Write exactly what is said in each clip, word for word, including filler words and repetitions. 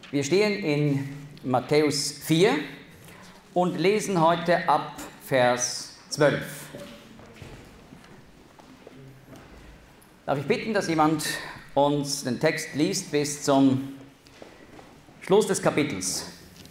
Wir stehen in Matthäus vier und lesen heute ab Vers zwölf. Darf ich bitten, dass jemand uns den Text liest bis zum Schluss des Kapitels?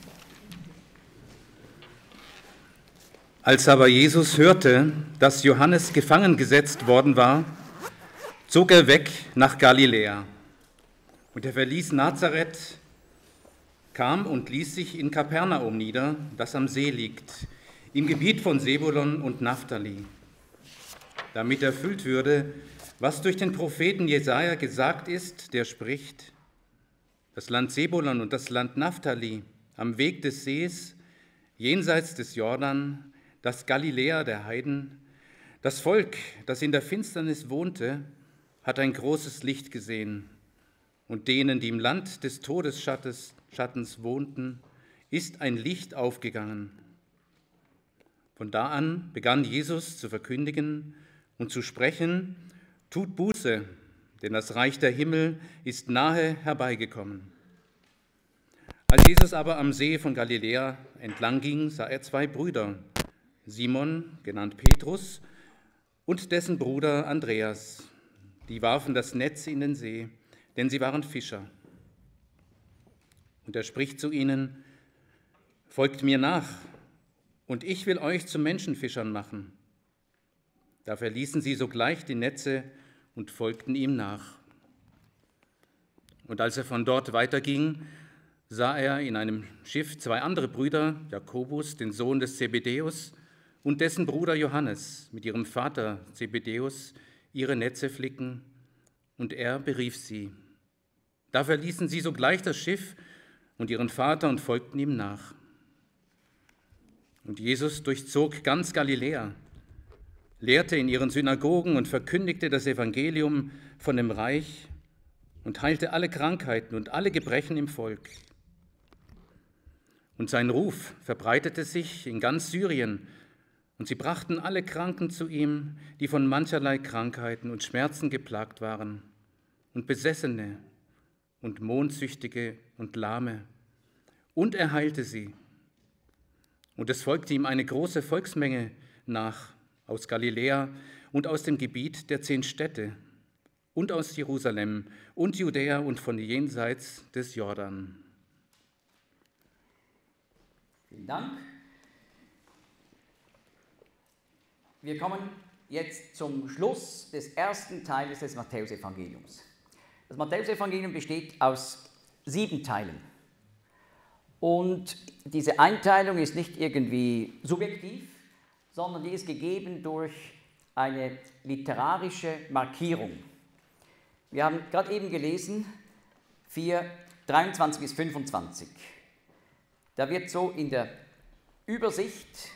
Als aber Jesus hörte, dass Johannes gefangen gesetzt worden war, zog er weg nach Galiläa. Und er verließ Nazareth, kam und ließ sich in Kapernaum nieder, das am See liegt, im Gebiet von Sebulon und Naphtali, damit erfüllt würde, was durch den Propheten Jesaja gesagt ist, der spricht: Das Land Sebulon und das Land Naphtali am Weg des Sees, jenseits des Jordan, das Galiläa der Heiden, das Volk, das in der Finsternis wohnte, hat ein großes Licht gesehen. Und denen, die im Land des Todesschattens Schattens wohnten, ist ein Licht aufgegangen. Von da an begann Jesus zu verkündigen und zu sprechen: Tut Buße, denn das Reich der Himmel ist nahe herbeigekommen. Als Jesus aber am See von Galiläa entlang ging, sah er zwei Brüder, Simon, genannt Petrus, und dessen Bruder Andreas. Die warfen das Netz in den See, denn sie waren Fischer. Und er spricht zu ihnen: Folgt mir nach, und ich will euch zu Menschenfischern machen. Da verließen sie sogleich die Netze und folgten ihm nach. Und als er von dort weiterging, sah er in einem Schiff zwei andere Brüder, Jakobus, den Sohn des Zebedäus, und dessen Bruder Johannes, mit ihrem Vater Zebedäus, ihre Netze flicken, und er berief sie. Da verließen sie sogleich das Schiff und ihren Vater und folgten ihm nach. Und Jesus durchzog ganz Galiläa, lehrte in ihren Synagogen und verkündigte das Evangelium von dem Reich und heilte alle Krankheiten und alle Gebrechen im Volk. Und sein Ruf verbreitete sich in ganz Syrien, und sie brachten alle Kranken zu ihm, die von mancherlei Krankheiten und Schmerzen geplagt waren, und Besessene und Mondsüchtige und Lahme. Und er heilte sie. Und es folgte ihm eine große Volksmenge nach, aus Galiläa und aus dem Gebiet der zehn Städte und aus Jerusalem und Judäa und von jenseits des Jordan. Vielen Dank. Wir kommen jetzt zum Schluss des ersten Teiles des Matthäusevangeliums. Das Matthäusevangelium besteht aus sieben Teilen. Und diese Einteilung ist nicht irgendwie subjektiv, sondern die ist gegeben durch eine literarische Markierung. Wir haben gerade eben gelesen, vier, dreiundzwanzig bis fünfundzwanzig. Da wird so in der Übersicht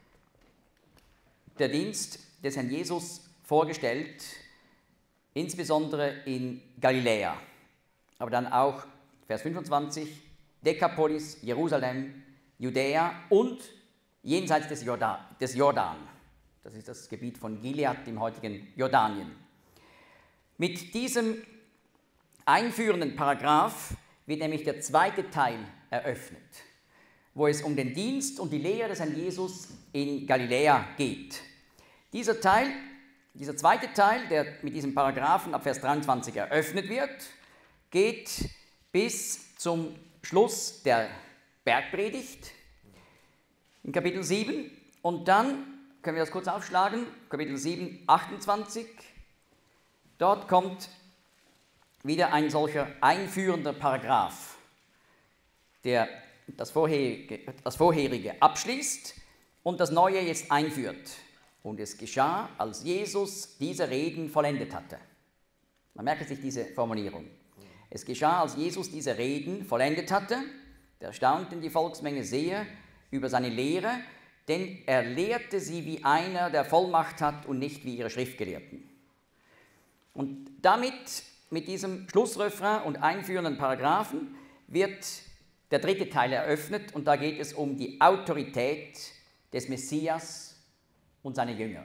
der Dienst des Herrn Jesus vorgestellt, insbesondere in Galiläa, aber dann auch, Vers fünfundzwanzig, Dekapolis, Jerusalem, Judäa und jenseits des Jordan, des Jordan. Das ist das Gebiet von Gilead im heutigen Jordanien. Mit diesem einführenden Paragraph wird nämlich der zweite Teil eröffnet, wo es um den Dienst und die Lehre des Herrn Jesus in Galiläa geht. Dieser Teil, dieser zweite Teil, der mit diesem Paragraphen ab Vers dreiundzwanzig eröffnet wird, geht bis zum Schluss der Bergpredigt in Kapitel sieben. Und dann können wir das kurz aufschlagen, Kapitel sieben, achtundzwanzig. Dort kommt wieder ein solcher einführender Paragraph, der das vorherige, das vorherige abschließt und das Neue jetzt einführt. Und es geschah, als Jesus diese Reden vollendet hatte. Man merkt sich diese Formulierung. Es geschah, als Jesus diese Reden vollendet hatte, da erstaunten die Volksmenge sehr über seine Lehre, denn er lehrte sie wie einer, der Vollmacht hat und nicht wie ihre Schriftgelehrten. Und damit, mit diesem Schlussrefrain und einführenden Paragraphen, wird der dritte Teil eröffnet und da geht es um die Autorität des Messias und seine Jünger.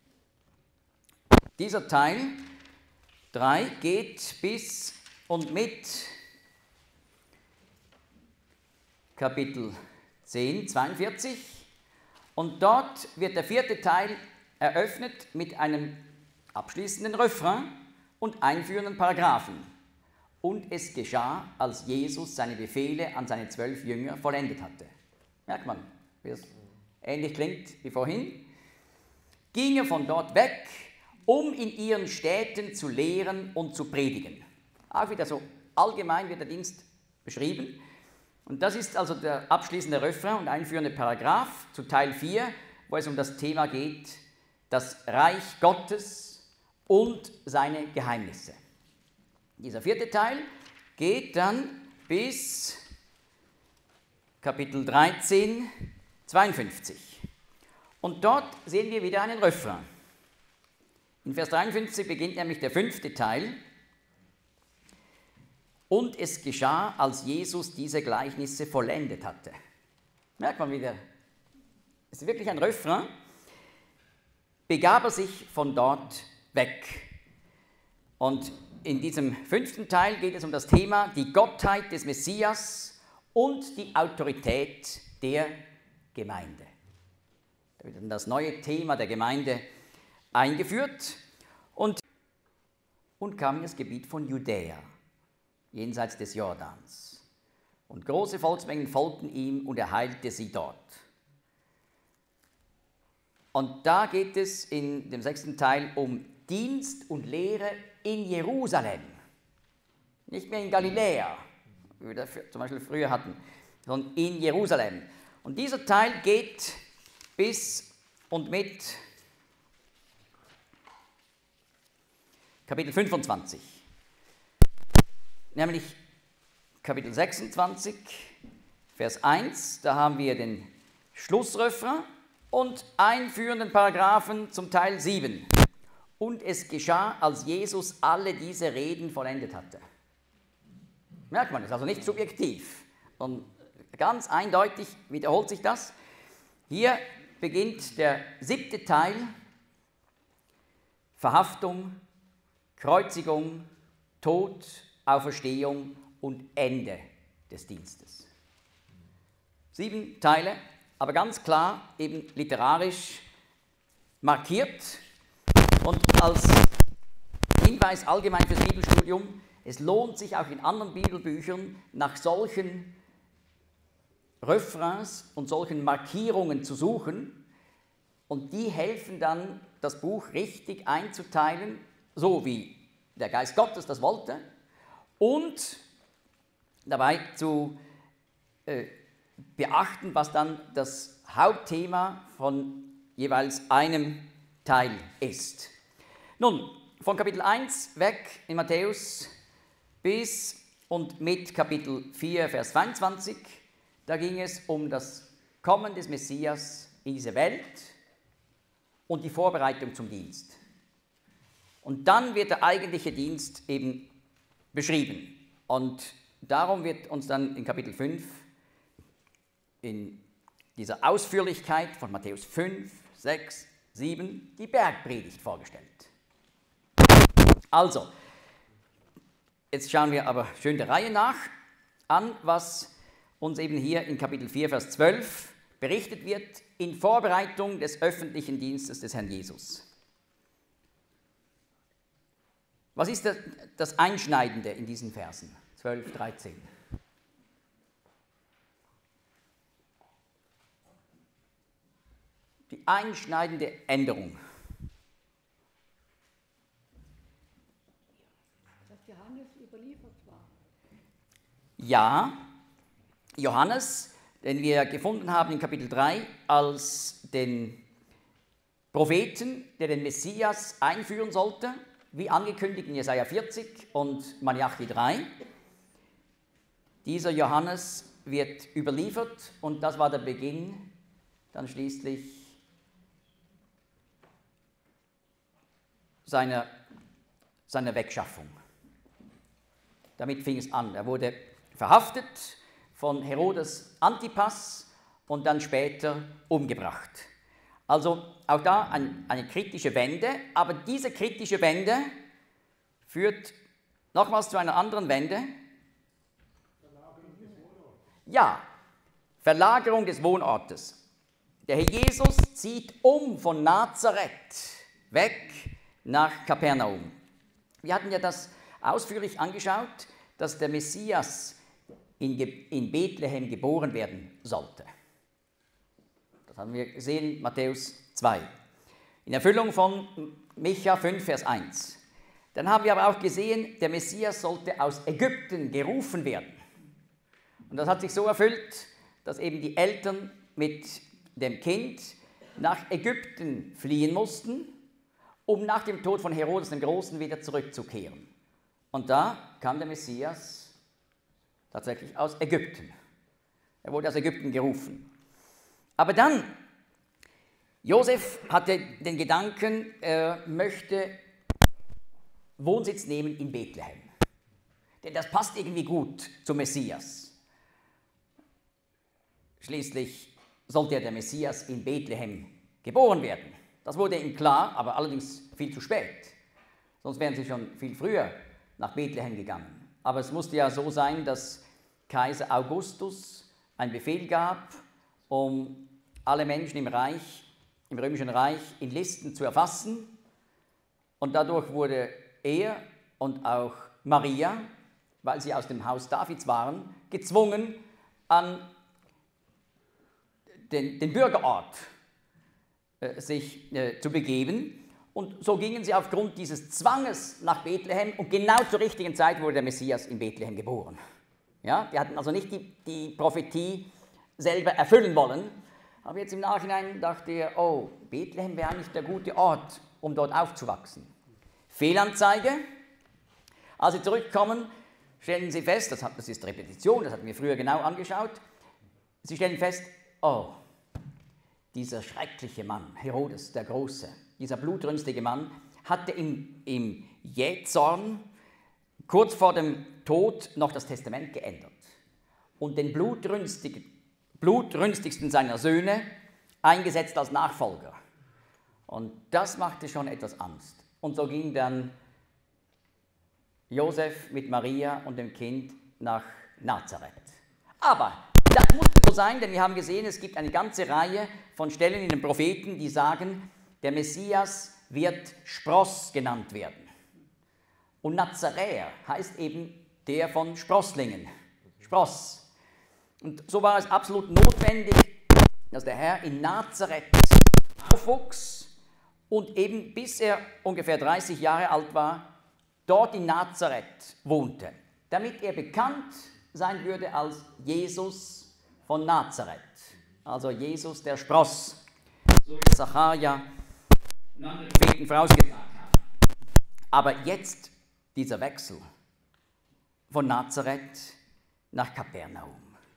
Dieser Teil drei geht bis und mit Kapitel zehn, zweiundvierzig. Und dort wird der vierte Teil eröffnet mit einem abschließenden Refrain und einführenden Paragraphen. Und es geschah, als Jesus seine Befehle an seine zwölf Jünger vollendet hatte. Merkt man, wie es ähnlich klingt wie vorhin. Ging er von dort weg, um in ihren Städten zu lehren und zu predigen. Auch wieder so allgemein wird der Dienst beschrieben. Und das ist also der abschließende Refrain und einführende Paragraph zu Teil vier, wo es um das Thema geht, das Reich Gottes und seine Geheimnisse. Dieser vierte Teil geht dann bis Kapitel dreizehn, zweiundfünfzig. Und dort sehen wir wieder einen Refrain. In Vers dreiundfünfzig beginnt nämlich der fünfte Teil. Und es geschah, als Jesus diese Gleichnisse vollendet hatte. Merkt man wieder, es ist wirklich ein Refrain. Begab er sich von dort weg. Und in diesem fünften Teil geht es um das Thema die Gottheit des Messias und die Autorität der Gemeinde. Da wird dann das neue Thema der Gemeinde eingeführt und, und kam in das Gebiet von Judäa, jenseits des Jordans. Und große Volksmengen folgten ihm und er heilte sie dort. Und da geht es in dem sechsten Teil um Dienst und Lehre in Jerusalem. Nicht mehr in Galiläa, wie wir das zum Beispiel früher hatten, sondern in Jerusalem. Und dieser Teil geht bis und mit Kapitel fünfundzwanzig. Nämlich Kapitel sechsundzwanzig, Vers eins, da haben wir den Schlussrefrain und einführenden Paragraphen zum Teil sieben. Und es geschah, als Jesus alle diese Reden vollendet hatte. Merkt man, das ist also nicht subjektiv, sondern ganz eindeutig wiederholt sich das. Hier beginnt der siebte Teil, Verhaftung, Kreuzigung, Tod, Auferstehung und Ende des Dienstes. Sieben Teile, aber ganz klar eben literarisch markiert und als Hinweis allgemein fürs Bibelstudium, es lohnt sich auch in anderen Bibelbüchern nach solchen Refrains und solchen Markierungen zu suchen und die helfen dann, das Buch richtig einzuteilen, so wie der Geist Gottes das wollte, und dabei zu äh, beachten, was dann das Hauptthema von jeweils einem Teil ist. Nun, von Kapitel eins weg in Matthäus bis und mit Kapitel vier, Vers zweiundzwanzig, da ging es um das Kommen des Messias in diese Welt und die Vorbereitung zum Dienst. Und dann wird der eigentliche Dienst eben beschrieben. Und darum wird uns dann in Kapitel fünf, in dieser Ausführlichkeit von Matthäus fünf, sechs, sieben, die Bergpredigt vorgestellt. Also, jetzt schauen wir aber schön der Reihe nach an, was uns eben hier in Kapitel vier, Vers zwölf berichtet wird in Vorbereitung des öffentlichen Dienstes des Herrn Jesus. Was ist das Einschneidende in diesen Versen zwölf, dreizehn? Die einschneidende Änderung. Dass Johannes überliefert war. Ja, Johannes, den wir gefunden haben in Kapitel drei, als den Propheten, der den Messias einführen sollte, wie angekündigt in Jesaja vierzig und Malachi drei. Dieser Johannes wird überliefert und das war der Beginn dann schließlich seiner, seiner Wegschaffung. Damit fing es an. Er wurde verhaftet von Herodes Antipas und dann später umgebracht. Also auch da ein, eine kritische Wende, aber diese kritische Wende führt nochmals zu einer anderen Wende. Ja, Verlagerung des Wohnortes. Der Herr Jesus zieht um von Nazareth weg nach Kapernaum. Wir hatten ja das ausführlich angeschaut, dass der Messias in, in Bethlehem geboren werden sollte. Das haben wir gesehen, Matthäus zwei. In Erfüllung von Micha fünf, Vers eins. Dann haben wir aber auch gesehen, der Messias sollte aus Ägypten gerufen werden. Und das hat sich so erfüllt, dass eben die Eltern mit dem Kind nach Ägypten fliehen mussten, um nach dem Tod von Herodes dem Großen wieder zurückzukehren. Und da kam der Messias tatsächlich aus Ägypten. Er wurde aus Ägypten gerufen. Aber dann, Josef hatte den Gedanken, er möchte Wohnsitz nehmen in Bethlehem. Denn das passt irgendwie gut zum Messias. Schließlich sollte ja der Messias in Bethlehem geboren werden. Das wurde ihm klar, aber allerdings viel zu spät. Sonst wären sie schon viel früher nach Bethlehem gegangen. Aber es musste ja so sein, dass Kaiser Augustus einen Befehl gab, um alle Menschen im Reich, im Römischen Reich in Listen zu erfassen. Und dadurch wurde er und auch Maria, weil sie aus dem Haus Davids waren, gezwungen, an den, den Bürgerort äh, sich äh, zu begeben. Und so gingen sie aufgrund dieses Zwanges nach Bethlehem und genau zur richtigen Zeit wurde der Messias in Bethlehem geboren. Ja, die hatten also nicht die, die Prophetie selber erfüllen wollen, aber jetzt im Nachhinein dachte er, oh, Bethlehem wäre nicht der gute Ort, um dort aufzuwachsen. Fehlanzeige. Als sie zurückkommen, stellen sie fest, das, hat, das ist Repetition, das hatten wir früher genau angeschaut, sie stellen fest, oh, dieser schreckliche Mann, Herodes der Große, dieser blutrünstige Mann, hatte im, im Jähzorn kurz vor dem Tod noch das Testament geändert und den blutrünstig, blutrünstigsten seiner Söhne eingesetzt als Nachfolger. Und das machte schon etwas Angst. Und so ging dann Josef mit Maria und dem Kind nach Nazareth. Aber das musste so sein, denn wir haben gesehen, es gibt eine ganze Reihe von Stellen in den Propheten, die sagen, der Messias wird Spross genannt werden. Und Nazaräer heißt eben der von Sprosslingen. Spross. Und so war es absolut notwendig, dass der Herr in Nazareth aufwuchs und eben bis er ungefähr dreißig Jahre alt war, dort in Nazareth wohnte, damit er bekannt sein würde als Jesus von Nazareth, also Jesus der Spross, so wie Sacharja und andere Propheten vorausgesagt haben. Aber jetzt dieser Wechsel von Nazareth nach Kapernaum.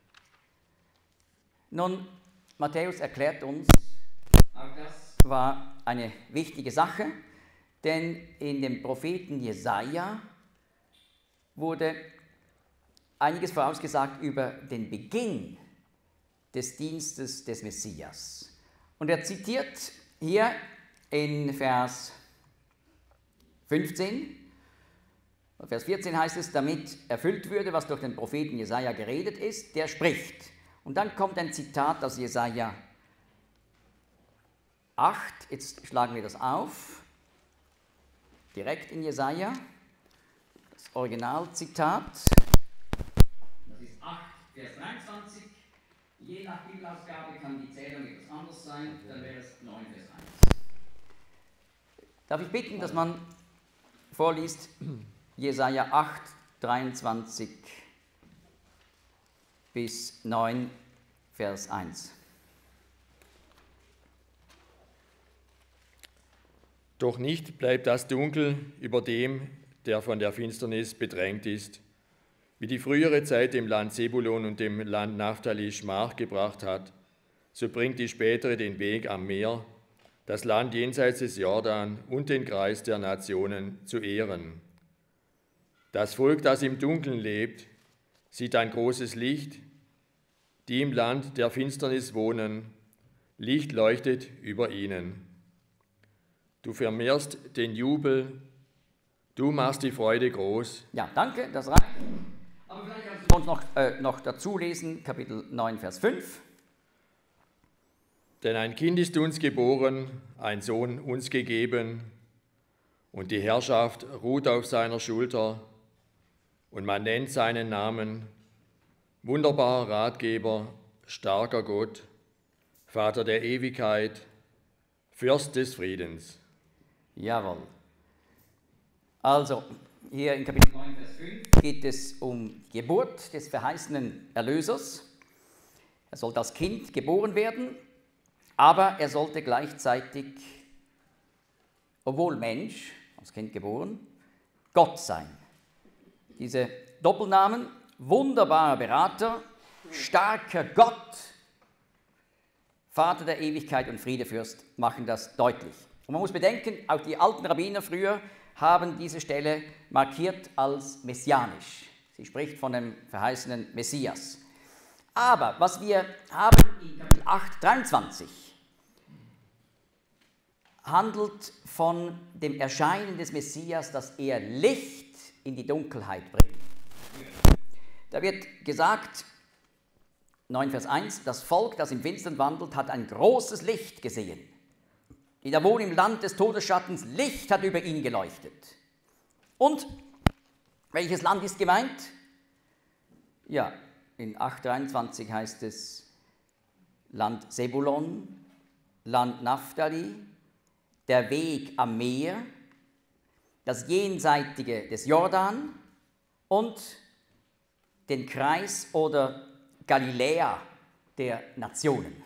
Nun, Matthäus erklärt uns, auch das war eine wichtige Sache, denn in dem Propheten Jesaja wurde einiges vorausgesagt über den Beginn des Dienstes des Messias. Und er zitiert hier in Vers fünfzehn, Vers vierzehn heißt es, damit erfüllt würde, was durch den Propheten Jesaja geredet ist, der spricht. Und dann kommt ein Zitat aus Jesaja acht, jetzt schlagen wir das auf, direkt in Jesaja, das Originalzitat. Das ist acht, Vers dreiundzwanzig. Je nach Bibelausgabe kann die Zählung etwas anders sein, dann wäre es neun, Vers eins. Darf ich bitten, dass man vorliest Jesaja acht, dreiundzwanzig bis neun, Vers eins. Doch nicht bleibt das Dunkel über dem, der von der Finsternis bedrängt ist, wie die frühere Zeit dem Land Sebulon und dem Land Naphtali Schmach gebracht hat, so bringt die spätere den Weg am Meer, das Land jenseits des Jordan und den Kreis der Nationen zu ehren. Das Volk, das im Dunkeln lebt, sieht ein großes Licht, die im Land der Finsternis wohnen, Licht leuchtet über ihnen. Du vermehrst den Jubel, du machst die Freude groß. Ja, danke, das reicht. Aber vielleicht kannst uns noch, äh, noch dazu lesen, Kapitel neun, Vers fünf. Denn ein Kind ist uns geboren, ein Sohn uns gegeben, und die Herrschaft ruht auf seiner Schulter, und man nennt seinen Namen wunderbarer Ratgeber, starker Gott, Vater der Ewigkeit, Fürst des Friedens. Jawohl. Also, hier in Kapitel neun, Vers fünf geht es um Geburt des verheißenen Erlösers. Er sollte als Kind geboren werden, aber er sollte gleichzeitig, obwohl Mensch, als Kind geboren, Gott sein. Diese Doppelnamen, wunderbarer Berater, starker Gott, Vater der Ewigkeit und Friedefürst, machen das deutlich. Und man muss bedenken, auch die alten Rabbiner früher haben diese Stelle markiert als messianisch. Sie spricht von dem verheißenen Messias. Aber was wir haben in Kapitel acht, dreiundzwanzig, handelt von dem Erscheinen des Messias, dass er Licht in die Dunkelheit bringt. Da wird gesagt, neun Vers eins, das Volk, das im Finstern wandelt, hat ein großes Licht gesehen. Die da wohnen im Land des Todesschattens, Licht hat über ihn geleuchtet. Und welches Land ist gemeint? Ja, in acht dreiundzwanzig heißt es Land Sebulon, Land Naphtali, der Weg am Meer, das Jenseitige des Jordan und den Kreis oder Galiläa der Nationen.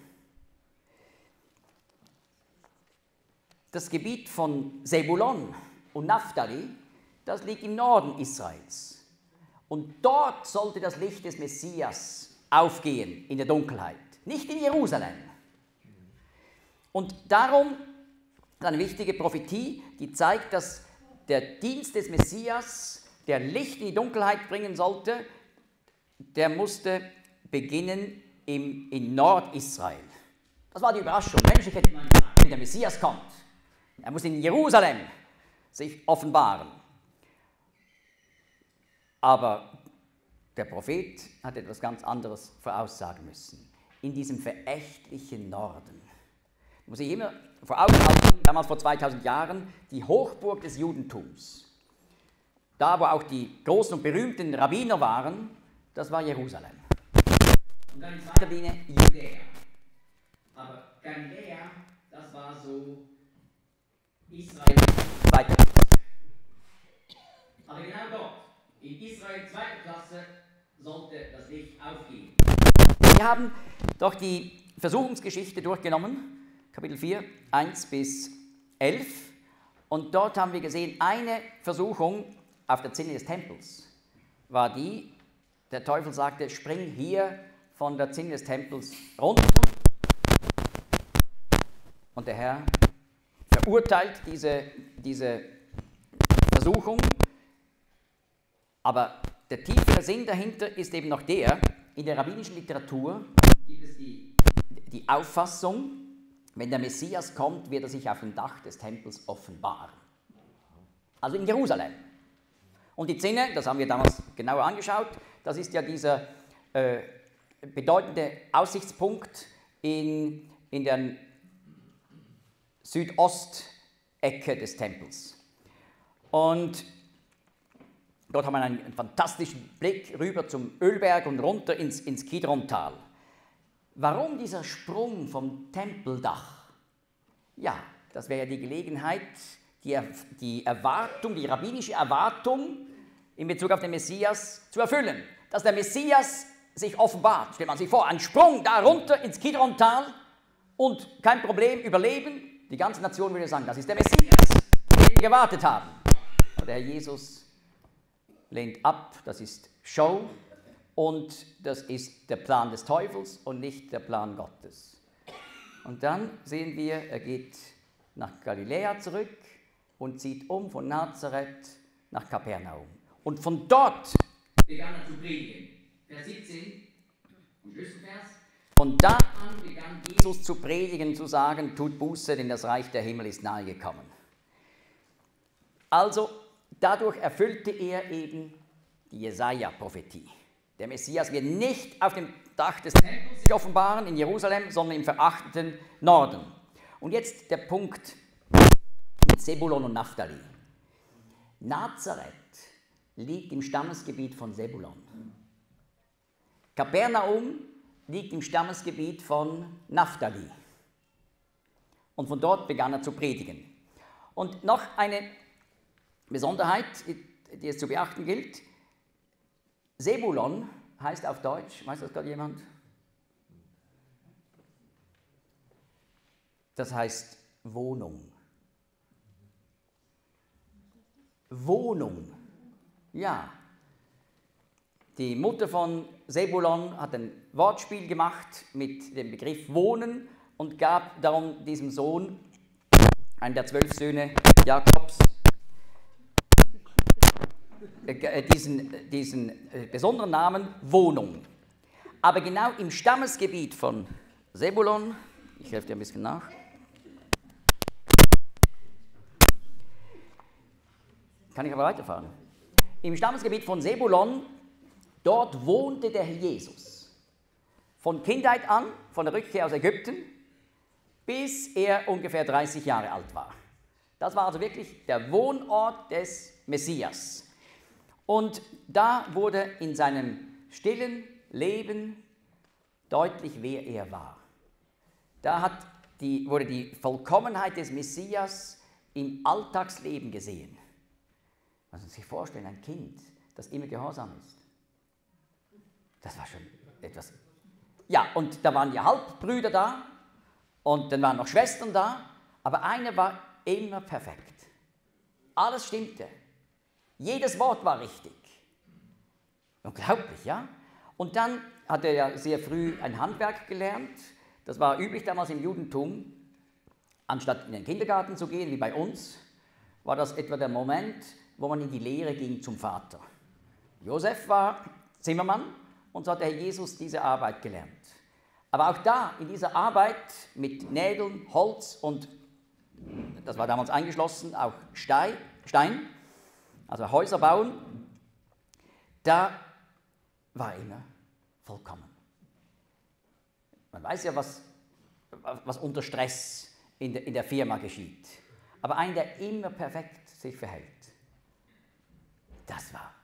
Das Gebiet von Sebulon und Naphtali, das liegt im Norden Israels. Und dort sollte das Licht des Messias aufgehen in der Dunkelheit, nicht in Jerusalem. Und darum ist eine wichtige Prophetie, die zeigt, dass der Dienst des Messias, der Licht in die Dunkelheit bringen sollte, der musste beginnen im, in Nordisrael. Das war die Überraschung. Menschlich hätte man gesagt, wenn der Messias kommt, er muss in Jerusalem sich offenbaren. Aber der Prophet hat etwas ganz anderes voraussagen müssen. In diesem verächtlichen Norden. Muss ich immer vor Augen halten, damals vor zweitausend Jahren, die Hochburg des Judentums. Da, wo auch die großen und berühmten Rabbiner waren, das war Jerusalem. Und dann in zweiter Linie Judäa. Aber Galiläa, das war so Israel zweiter Klasse. Aber genau dort, in Israel zweiter Klasse, sollte das Licht aufgehen. Wir haben doch die Versuchungsgeschichte durchgenommen, Kapitel vier, eins bis elf. Und dort haben wir gesehen, eine Versuchung auf der Zinne des Tempels war die, der Teufel sagte, spring hier von der Zinne des Tempels runter. Und der Herr verurteilt diese, diese Versuchung. Aber der tiefere Sinn dahinter ist eben noch der, in der rabbinischen Literatur gibt es die, die Auffassung, wenn der Messias kommt, wird er sich auf dem Dach des Tempels offenbaren. Also in Jerusalem. Und die Zinne, das haben wir damals genauer angeschaut, das ist ja dieser äh, bedeutende Aussichtspunkt in, in der Südostecke des Tempels. Und dort haben wir einen fantastischen Blick rüber zum Ölberg und runter ins, ins Kidrontal. Warum dieser Sprung vom Tempeldach? Ja, das wäre ja die Gelegenheit, die, die Erwartung, die rabbinische Erwartung in Bezug auf den Messias zu erfüllen. Dass der Messias sich offenbart. Stellt man sich vor, ein Sprung da runter ins Kidrontal und kein Problem, überleben. Die ganze Nation würde sagen, das ist der Messias, den wir gewartet haben. Aber der Herr Jesus lehnt ab, das ist Show. Und das ist der Plan des Teufels und nicht der Plan Gottes. Und dann sehen wir, er geht nach Galiläa zurück und zieht um von Nazareth nach Kapernaum. Und von dort begann er zu predigen. Vers siebzehn, und Schlüsselvers. Von da an begann Jesus zu predigen, zu sagen, tut Buße, denn das Reich der Himmel ist nahe gekommen. Also dadurch erfüllte er eben die Jesaja-Prophetie. Der Messias wird nicht auf dem Dach des Tempels sich offenbaren in Jerusalem, sondern im verachteten Norden. Und jetzt der Punkt mit Sebulon und Naphtali. Nazareth liegt im Stammesgebiet von Sebulon. Kapernaum liegt im Stammesgebiet von Naphtali. Und von dort begann er zu predigen. Und noch eine Besonderheit, die es zu beachten gilt. Sebulon heißt auf Deutsch, weiß das gerade jemand? Das heißt Wohnung. Wohnung, ja. Die Mutter von Sebulon hat ein Wortspiel gemacht mit dem Begriff Wohnen und gab darum diesem Sohn, einen der zwölf Söhne Jakobs, diesen, diesen besonderen Namen Wohnung. Aber genau im Stammesgebiet von Sebulon, ich helfe dir ein bisschen nach, kann ich aber weiterfahren. Im Stammesgebiet von Sebulon, dort wohnte der Herr Jesus. Von Kindheit an, von der Rückkehr aus Ägypten, bis er ungefähr dreißig Jahre alt war. Das war also wirklich der Wohnort des Messias. Und da wurde in seinem stillen Leben deutlich, wer er war. Da hat die, wurde die Vollkommenheit des Messias im Alltagsleben gesehen. Man muss sich vorstellen, ein Kind, das immer gehorsam ist. Das war schon etwas. Ja, und da waren ja Halbbrüder da und dann waren noch Schwestern da, aber eine war immer perfekt. Alles stimmte. Jedes Wort war richtig. Unglaublich, ja? Und dann hat er ja sehr früh ein Handwerk gelernt. Das war üblich damals im Judentum. Anstatt in den Kindergarten zu gehen, wie bei uns, war das etwa der Moment, wo man in die Lehre ging zum Vater. Josef war Zimmermann und so hat der Herr Jesus diese Arbeit gelernt. Aber auch da, in dieser Arbeit mit Nägeln, Holz und, das war damals eingeschlossen, auch Stein, also Häuser bauen, da war er immer vollkommen. Man weiß ja, was, was unter Stress in der, in der Firma geschieht. Aber einer, der immer perfekt sich verhält, das war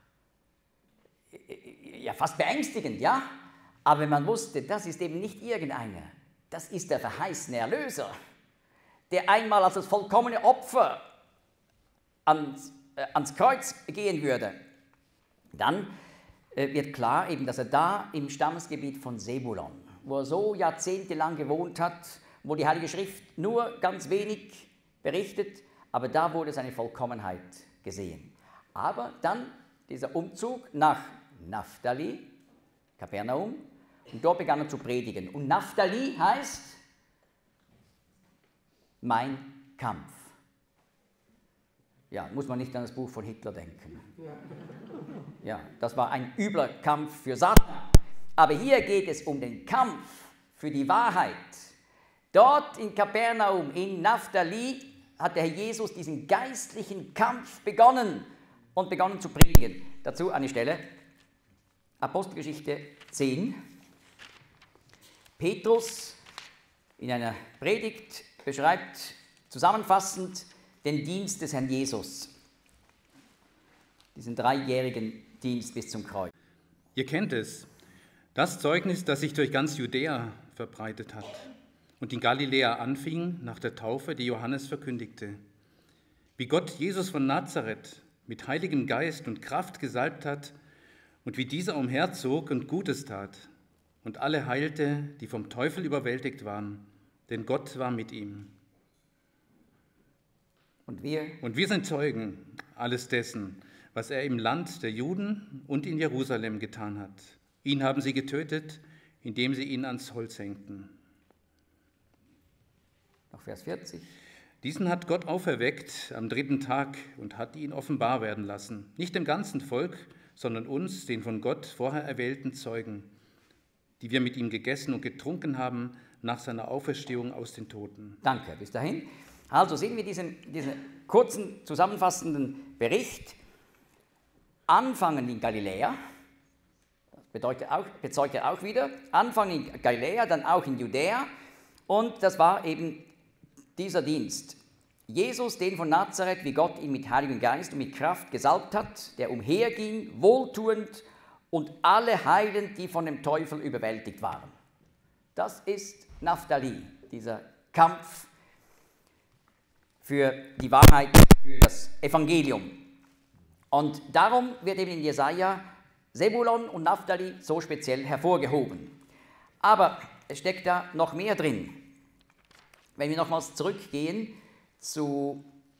ja fast beängstigend, ja? Aber man wusste, das ist eben nicht irgendeiner, das ist der verheißene Erlöser, der einmal als das vollkommene Opfer ans, äh, ans Kreuz gehen würde. Dann äh, wird klar, eben, dass er da im Stammesgebiet von Sebulon, wo er so jahrzehntelang gewohnt hat, wo die Heilige Schrift nur ganz wenig berichtet, aber da wurde seine Vollkommenheit gesehen. Aber dann dieser Umzug nach Naphtali, Kapernaum, und dort begann er zu predigen. Und Naphtali heißt mein Kampf. Ja, muss man nicht an das Buch von Hitler denken. Ja, das war ein übler Kampf für Satan. Aber hier geht es um den Kampf für die Wahrheit. Dort in Kapernaum, in Naphtali, hat der Herr Jesus diesen geistlichen Kampf begonnen und begonnen zu predigen. Dazu eine Stelle, Apostelgeschichte zehn. Petrus in einer Predigt beschreibt zusammenfassend den Dienst des Herrn Jesus, diesen dreijährigen Dienst bis zum Kreuz. Ihr kennt es, das Zeugnis, das sich durch ganz Judäa verbreitet hat und in Galiläa anfing nach der Taufe, die Johannes verkündigte. Wie Gott Jesus von Nazareth mit Heiligem Geist und Kraft gesalbt hat und wie dieser umherzog und Gutes tat und alle heilte, die vom Teufel überwältigt waren, denn Gott war mit ihm. Und wir? Und wir sind Zeugen alles dessen, was er im Land der Juden und in Jerusalem getan hat. Ihn haben sie getötet, indem sie ihn ans Holz hängten. Noch Vers vierzig. Diesen hat Gott auferweckt am dritten Tag und hat ihn offenbar werden lassen. Nicht dem ganzen Volk, sondern uns, den von Gott vorher erwählten Zeugen, die wir mit ihm gegessen und getrunken haben nach seiner Auferstehung aus den Toten. Danke, bis dahin. Also sehen wir diesen, diesen kurzen, zusammenfassenden Bericht. Anfangen in Galiläa, bedeutet auch, bezeugt er auch wieder. Anfang in Galiläa, dann auch in Judäa. Und das war eben dieser Dienst. Jesus, den von Nazareth, wie Gott ihn mit Heiligem Geist und mit Kraft gesalbt hat, der umherging, wohltuend und alle heilend, die von dem Teufel überwältigt waren. Das ist Naphtali, dieser Kampf für die Wahrheit, für das Evangelium. Und darum wird eben in Jesaja Sebulon und Naphtali so speziell hervorgehoben. Aber es steckt da noch mehr drin. Wenn wir nochmals zurückgehen zu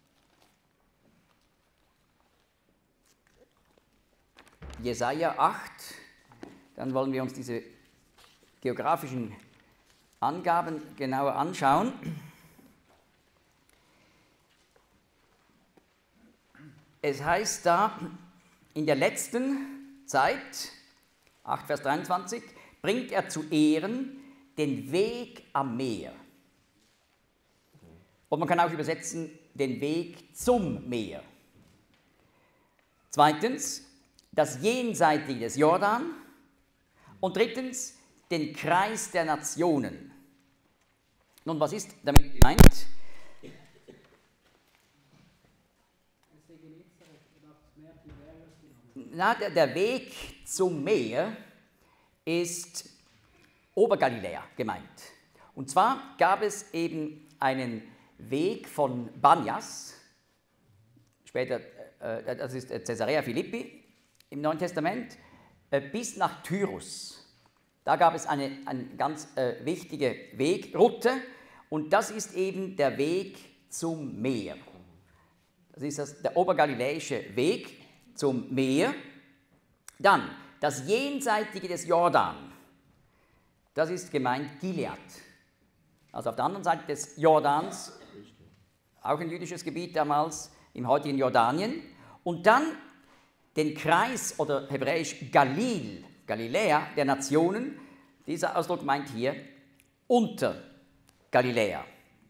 Jesaja acht, dann wollen wir uns diese geografischen Angaben genauer anschauen. Es heißt da, in der letzten Zeit, acht Vers dreiundzwanzig, bringt er zu Ehren den Weg am Meer. Und man kann auch übersetzen, den Weg zum Meer. Zweitens, das Jenseitige des Jordan. Und drittens, den Kreis der Nationen. Nun, was ist damit gemeint? Na, der, der Weg zum Meer ist Obergaliläa gemeint. Und zwar gab es eben einen Weg von Banias, später, äh, das ist Caesarea Philippi im Neuen Testament, äh, bis nach Tyrus. Da gab es eine, eine ganz äh, wichtige Wegroute und das ist eben der Weg zum Meer. Das ist das, der obergaliläische Weg zum Meer. Dann das Jenseitige des Jordan. Das ist gemeint Gilead. Also auf der anderen Seite des Jordans, auch ein jüdisches Gebiet damals, im heutigen Jordanien. Und dann den Kreis oder hebräisch Galil, Galiläa der Nationen. Dieser Ausdruck meint hier unter Galiläa.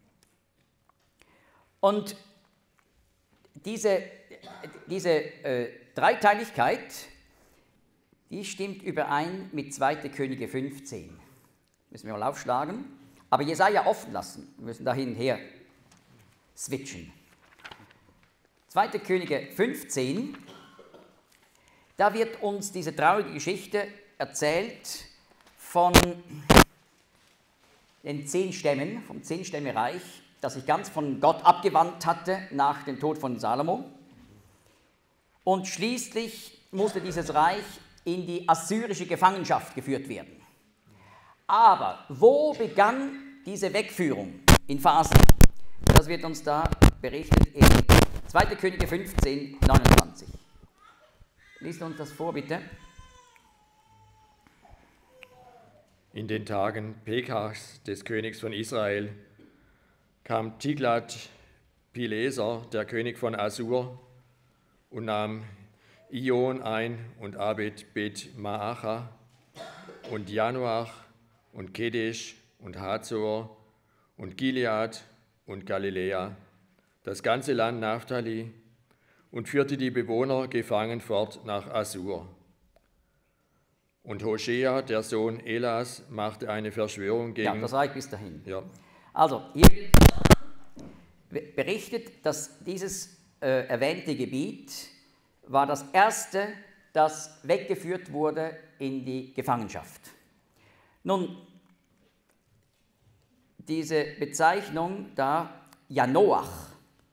Und diese, diese äh, Dreiteiligkeit, die stimmt überein mit zweiter Könige fünfzehn. Müssen wir mal aufschlagen. Aber Jesaja offen lassen. Wir müssen da hin und her switchen. zweiter Könige fünfzehn, da wird uns diese traurige Geschichte erzählt von den zehn Stämmen, vom Zehn-Stämme-Reich, das sich ganz von Gott abgewandt hatte nach dem Tod von Salomo. Und schließlich musste dieses Reich in die assyrische Gefangenschaft geführt werden. Aber wo begann diese Wegführung in Phasen? Das wird uns da berichtet in zweiter Könige fünfzehn, neunundzwanzig. Lies uns das vor, bitte. In den Tagen Pekachs, des Königs von Israel, kam Tiglat-Pileser, der König von Assur, und nahm Ion ein und Abed-Bet-Maacha und Janoach und Kedesh und Hazor und Gilead und Galiläa, das ganze Land Naphtali, und führte die Bewohner gefangen fort nach Assur. Und Hoshea, der Sohn Elas, machte eine Verschwörung gegen... Ja, das reicht bis dahin. Ja. Also, hier wird berichtet, dass dieses äh, erwähnte Gebiet war das erste, das weggeführt wurde in die Gefangenschaft. Nun, diese Bezeichnung da, Janoach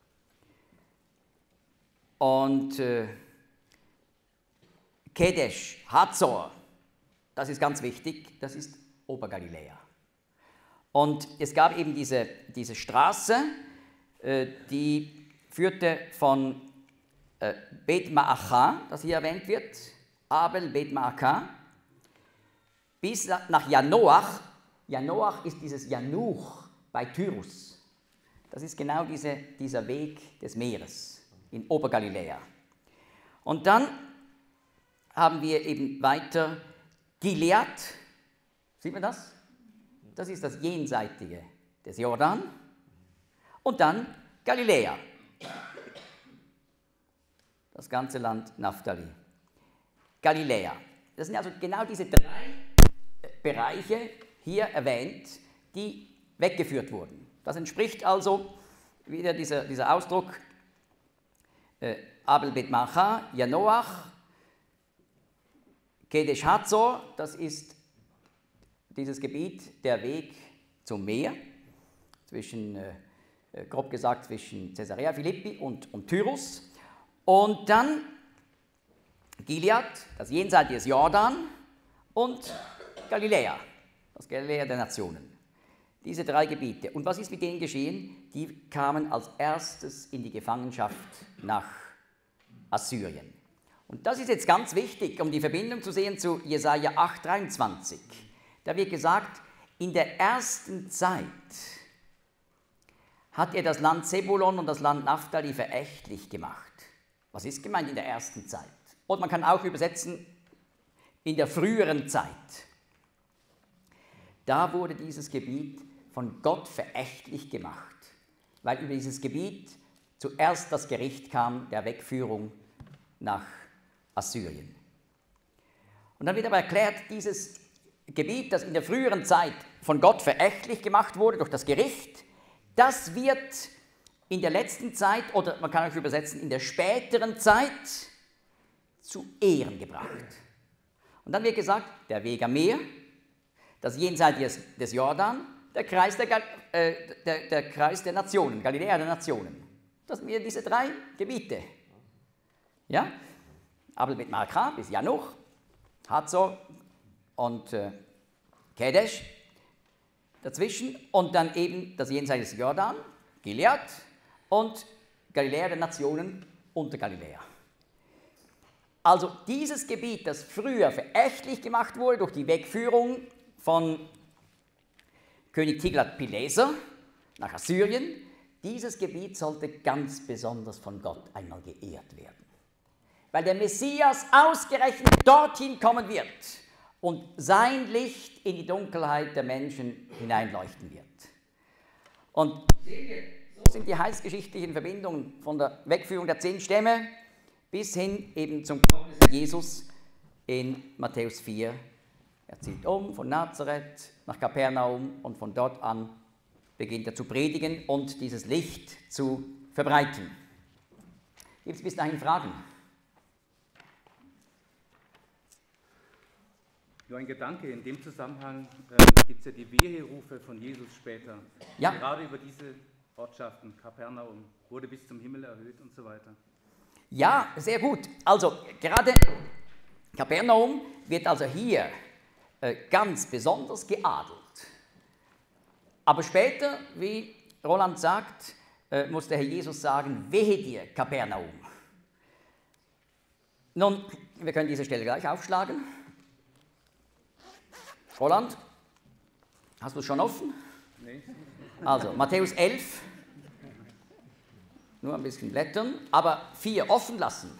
und äh, Kedesh, Hazor, das ist ganz wichtig, das ist Obergaliläa. Und es gab eben diese, diese Straße, äh, die führte von äh, Bet-Maacha, das hier erwähnt wird, Abel Bet-Maacha, bis nach Janoach. Janoach ist dieses Januch bei Tyrus. Das ist genau diese, dieser Weg des Meeres in Obergaliläa. Und dann haben wir eben weiter Gilead. Sieht man das? Das ist das Jenseitige des Jordan. Und dann Galiläa. Das ganze Land Naphtali. Galiläa. Das sind also genau diese drei Bereiche hier erwähnt, die weggeführt wurden. Das entspricht also wieder dieser, dieser Ausdruck äh, Abel Bet Macha, Janoach, Kedesh Hazor, das ist dieses Gebiet, der Weg zum Meer, zwischen, äh, grob gesagt, zwischen Caesarea Philippi und, und Tyrus. Und dann Gilead, das Jenseite des Jordan, und Galiläa, das Galiläa der Nationen. Diese drei Gebiete. Und was ist mit denen geschehen? Die kamen als erstes in die Gefangenschaft nach Assyrien. Und das ist jetzt ganz wichtig, um die Verbindung zu sehen zu Jesaja acht, dreiundzwanzig. Da wird gesagt, in der ersten Zeit hat er das Land Zebulon und das Land Naphtali verächtlich gemacht. Was ist gemeint in der ersten Zeit? Und man kann auch übersetzen, in der früheren Zeit. Da wurde dieses Gebiet von Gott verächtlich gemacht, weil über dieses Gebiet zuerst das Gericht kam der Wegführung nach Assyrien. Und dann wird aber erklärt, dieses Gebiet, das in der früheren Zeit von Gott verächtlich gemacht wurde durch das Gericht, das wird in der letzten Zeit, oder man kann auch übersetzen, in der späteren Zeit zu Ehren gebracht. Und dann wird gesagt, der Weg am Meer, das Jenseits des, des Jordan, der Kreis der, äh, der, der Kreis der Nationen, Galiläa der Nationen. Das sind wieder diese drei Gebiete. Ja? Abel Bet Macha bis Janoch, Hazor und äh, Kedesh dazwischen und dann eben das Jenseits des Jordan, Gilead und Galiläa der Nationen unter Galiläa. Also dieses Gebiet, das früher verächtlich gemacht wurde durch die Wegführung von König Tiglat-Pileser nach Assyrien, dieses Gebiet sollte ganz besonders von Gott einmal geehrt werden. Weil der Messias ausgerechnet dorthin kommen wird und sein Licht in die Dunkelheit der Menschen hineinleuchten wird. Und so sind die heilsgeschichtlichen Verbindungen von der Wegführung der zehn Stämme bis hin eben zum Kommen des Jesus in Matthäus vier. Er zieht um von Nazareth nach Kapernaum und von dort an beginnt er zu predigen und dieses Licht zu verbreiten. Gibt es bis dahin Fragen? Nur ein Gedanke, in dem Zusammenhang äh, gibt es ja die Weherufe von Jesus später. Ja. Gerade über diese Ortschaften, Kapernaum, wurde bis zum Himmel erhöht und so weiter. Ja, sehr gut. Also gerade Kapernaum wird also hier äh, ganz besonders geadelt. Aber später, wie Roland sagt, äh, muss der Herr Jesus sagen, wehe dir, Kapernaum. Nun, wir können diese Stelle gleich aufschlagen. Roland, hast du es schon offen? Nee. Also, Matthäus elf, nur ein bisschen blättern, aber vier offen lassen.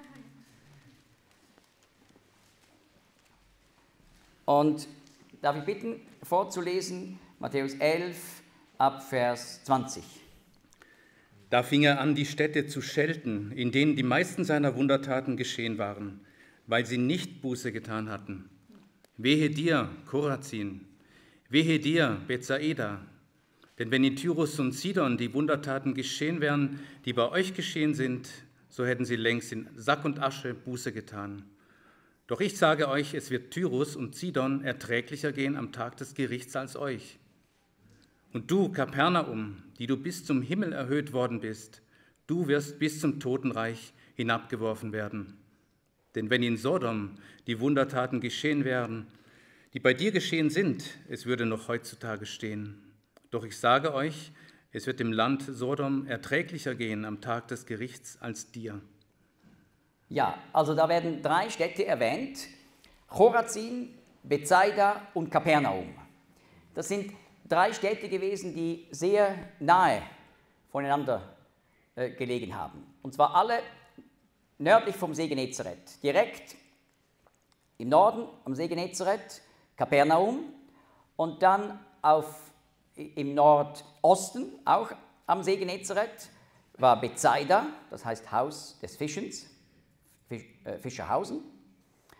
Und darf ich bitten, vorzulesen, Matthäus elf, ab Vers zwanzig. Da fing er an, die Städte zu schelten, in denen die meisten seiner Wundertaten geschehen waren, weil sie nicht Buße getan hatten. Wehe dir, Chorazin, wehe dir, Bethsaida, denn wenn in Tyrus und Sidon die Wundertaten geschehen wären, die bei euch geschehen sind, so hätten sie längst in Sack und Asche Buße getan. Doch ich sage euch, es wird Tyrus und Sidon erträglicher gehen am Tag des Gerichts als euch. Und du, Kapernaum, die du bis zum Himmel erhöht worden bist, du wirst bis zum Totenreich hinabgeworfen werden. Denn wenn in Sodom die Wundertaten geschehen wären, die bei dir geschehen sind, es würde noch heutzutage stehen. Doch ich sage euch, es wird dem Land Sodom erträglicher gehen am Tag des Gerichts als dir. Ja, also da werden drei Städte erwähnt, Chorazin, Bethsaida und Kapernaum. Das sind drei Städte gewesen, die sehr nahe voneinander äh, gelegen haben. Und zwar alle nördlich vom See Genezareth. Direkt im Norden am See Genezareth, Kapernaum, und dann auf, im Nordosten, auch am See Genezareth, war Bethsaida, das heißt Haus des Fischens, Fisch, äh, Fischerhausen.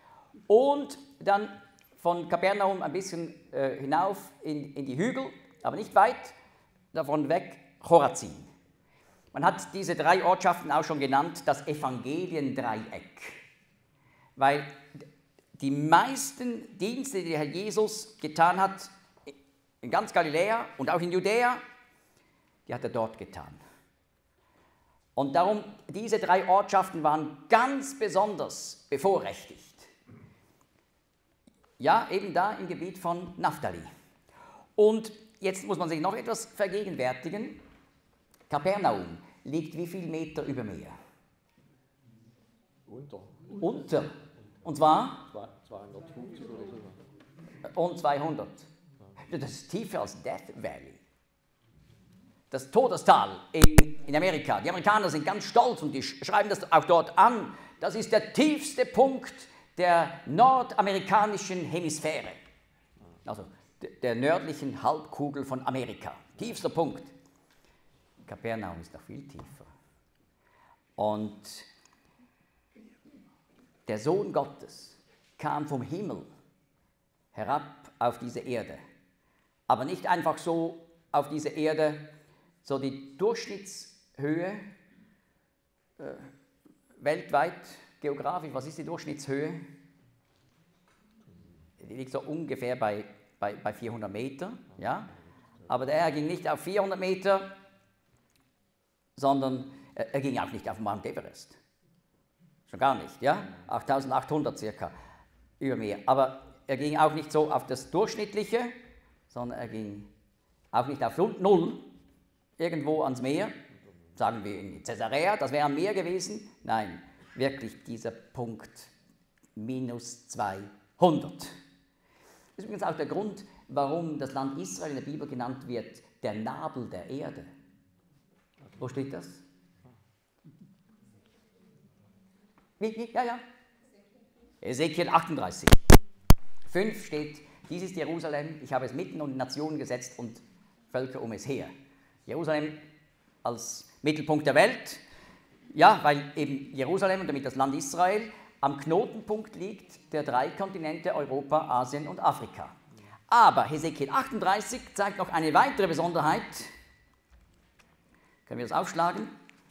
und dann von Kapernaum ein bisschen äh, hinauf in, in die Hügel, aber nicht weit davon weg, Chorazin. Man hat diese drei Ortschaften auch schon genannt, das Evangeliendreieck, weil die meisten Dienste, die der Herr Jesus getan hat, in ganz Galiläa und auch in Judäa, die hat er dort getan. Und darum, diese drei Ortschaften waren ganz besonders bevorrechtigt. Ja, eben da im Gebiet von Naphtali. Und jetzt muss man sich noch etwas vergegenwärtigen. Kapernaum liegt wie viel Meter über Meer? Unter. Unter. Und zwar? zweihundertfünfzig oder so. Und zweihundert. Das ist tiefer als Death Valley. Das Todestal in, in Amerika. Die Amerikaner sind ganz stolz und die schreiben das auch dort an. Das ist der tiefste Punkt der nordamerikanischen Hemisphäre. Also der nördlichen Halbkugel von Amerika. Tiefster Punkt. Kapernaum ist noch viel tiefer. Und der Sohn Gottes kam vom Himmel herab auf diese Erde. Aber nicht einfach so auf diese Erde, so die Durchschnittshöhe äh, weltweit, geografisch, was ist die Durchschnittshöhe? Die liegt so ungefähr bei, bei, bei vierhundert Meter, ja? Aber der Herr ging nicht auf vierhundert Meter, sondern er, er ging auch nicht auf Mount Everest. Schon gar nicht, ja? achttausendachthundert circa über Meer. Aber er ging auch nicht so auf das Durchschnittliche, sondern er ging auch nicht auf Null, irgendwo ans Meer, sagen wir in Caesarea, das wäre am Meer gewesen. Nein, wirklich dieser Punkt minus zweihundert. Das ist übrigens auch der Grund, warum das Land Israel in der Bibel genannt wird, der Nabel der Erde. Wo steht das? Wie, wie? Ja, ja. Ezekiel achtunddreißig. fünf steht, dies ist Jerusalem, ich habe es mitten unter die Nationen gesetzt und Völker um es her. Jerusalem als Mittelpunkt der Welt, ja, weil eben Jerusalem und damit das Land Israel am Knotenpunkt liegt der drei Kontinente Europa, Asien und Afrika. Aber Hesekiel achtunddreißig zeigt noch eine weitere Besonderheit. Können wir das aufschlagen?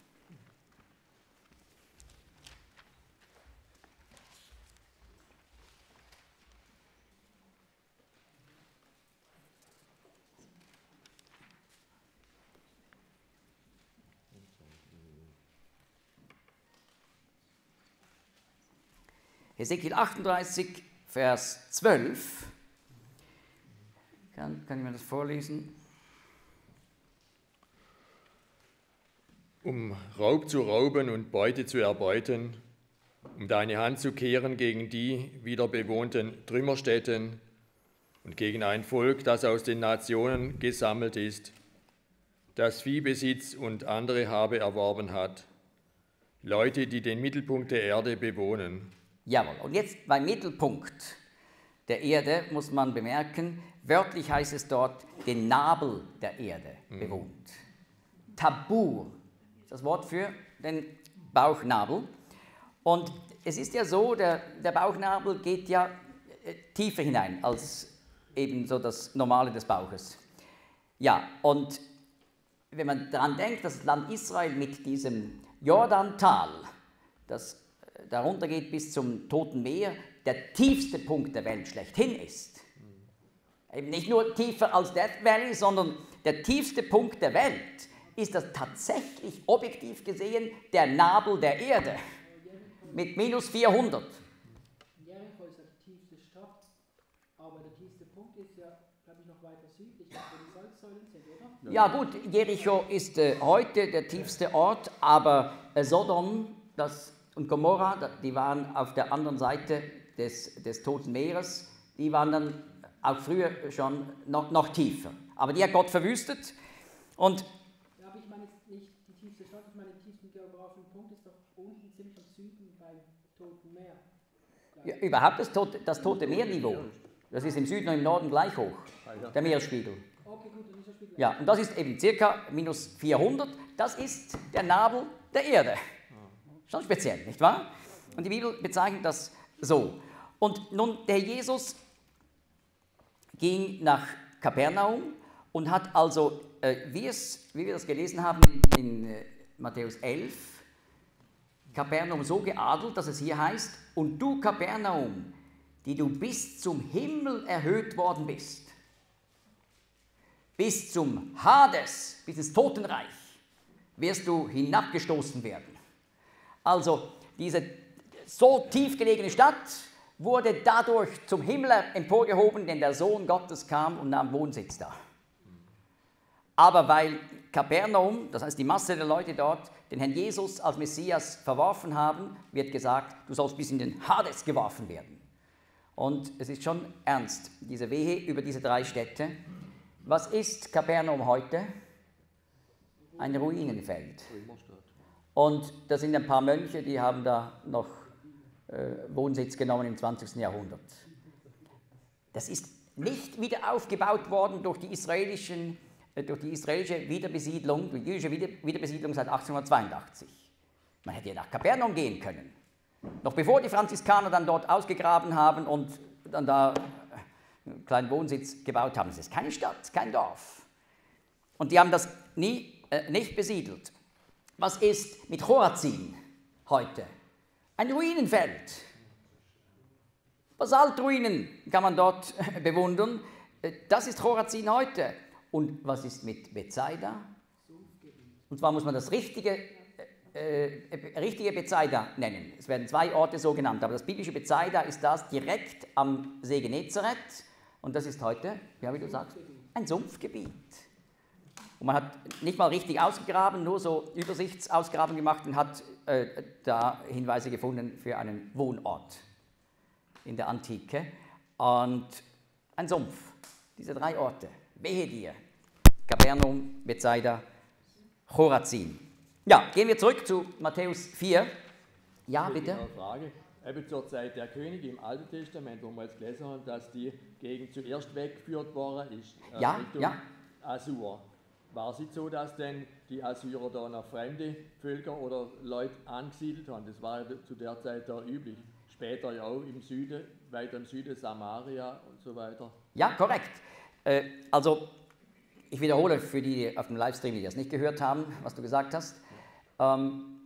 Hesekiel achtunddreißig, Vers zwölf. Kann, kann ich mir das vorlesen? Um Raub zu rauben und Beute zu erbeuten, um deine Hand zu kehren gegen die wieder bewohnten Trümmerstätten und gegen ein Volk, das aus den Nationen gesammelt ist, das Viehbesitz und andere Habe erworben hat, Leute, die den Mittelpunkt der Erde bewohnen. Jawohl, und jetzt beim Mittelpunkt der Erde muss man bemerken, wörtlich heißt es dort, den Nabel der Erde mhm. bewohnt. Tabur ist das Wort für den Bauchnabel. Und es ist ja so, der, der Bauchnabel geht ja äh, tiefer hinein als eben so das Normale des Bauches. Ja, und wenn man daran denkt, dass das Land Israel mit diesem Jordantal, das darunter geht bis zum Toten Meer, der tiefste Punkt der Welt schlechthin ist. Eben nicht nur tiefer als Death Valley, sondern der tiefste Punkt der Welt ist das tatsächlich objektiv gesehen der Nabel der Erde mit minus vierhundert. Jericho ist ja die tiefste Stadt, aber der tiefste Punkt ist ja, glaube ich, noch weiter südlich, wo die Salzsäulen sind, oder? Ja gut, Jericho ist äh, heute der tiefste Ort, aber äh, Sodom, das und Gomorra, die waren auf der anderen Seite des, des Toten Meeres, die waren dann auch früher schon noch, noch tiefer. Aber die hat Gott verwüstet. Und ja, aber ich meine jetzt nicht die tiefste Stadt, ich meine den tiefsten geografischen Punkt ist doch unten ziemlich am Süden beim Toten Meer. Ja, überhaupt das Tote, das Tote Meerniveau, das ist im Süden und im Norden gleich hoch, der Meeresspiegel. Okay, gut, dann ist der Spiegel. Ja, und das ist eben circa minus vierhundert, das ist der Nabel der Erde. Schon speziell, nicht wahr? Und die Bibel bezeichnet das so. Und nun, der Jesus ging nach Kapernaum und hat also, äh, wie, es, wie wir das gelesen haben in, in äh, Matthäus elf, Kapernaum so geadelt, dass es hier heißt, und du Kapernaum, die du bis zum Himmel erhöht worden bist, bis zum Hades, bis ins Totenreich, wirst du hinabgestoßen werden. Also diese so tief gelegene Stadt wurde dadurch zum Himmel emporgehoben, denn der Sohn Gottes kam und nahm Wohnsitz da. Aber weil Kapernaum, das heißt die Masse der Leute dort, den Herrn Jesus als Messias verworfen haben, wird gesagt, du sollst bis in den Hades geworfen werden. Und es ist schon ernst, diese Wehe über diese drei Städte. Was ist Kapernaum heute? Ein Ruinenfeld. Und da sind ein paar Mönche, die haben da noch äh, Wohnsitz genommen im zwanzigsten Jahrhundert. Das ist nicht wieder aufgebaut worden durch die, israelischen, äh, durch die israelische Wiederbesiedlung, die jüdische Wieder Wiederbesiedlung seit achtzehnhundertzweiundachtzig. Man hätte ja nach Kapernaum gehen können. Noch bevor die Franziskaner dann dort ausgegraben haben und dann da einen kleinen Wohnsitz gebaut haben. Es ist keine Stadt, kein Dorf. Und die haben das nie, äh, nicht besiedelt. Was ist mit Chorazin heute? Ein Ruinenfeld. Basaltruinen kann man dort bewundern. Das ist Chorazin heute. Und was ist mit Bethsaida? Und zwar muss man das richtige, äh, richtige Bethsaida nennen. Es werden zwei Orte so genannt, aber das biblische Bethsaida ist das direkt am See Genezareth. Und das ist heute, ja, wie du sagst, ein Sumpfgebiet. Und man hat nicht mal richtig ausgegraben, nur so Übersichtsausgraben gemacht und hat äh, da Hinweise gefunden für einen Wohnort in der Antike. Und ein Sumpf, diese drei Orte, wehe dir, Kapernaum, Bethsaida, Chorazin. Ja, gehen wir zurück zu Matthäus vier. Ja, bitte. Eine Frage. Eben zur Zeit der Könige im Alten Testament, wo wir jetzt gelesen haben, dass die Gegend zuerst weggeführt worden ist, äh, ja, Richtung ja. Assur. War es nicht so, dass denn die Assyrer da noch fremde Völker oder Leute angesiedelt haben? Das war ja zu der Zeit da üblich. Später ja auch im Süden, weiter im Süden, Samaria und so weiter. Ja, korrekt. Äh, also, ich wiederhole für die auf dem Livestream, die das nicht gehört haben, was du gesagt hast. Ähm,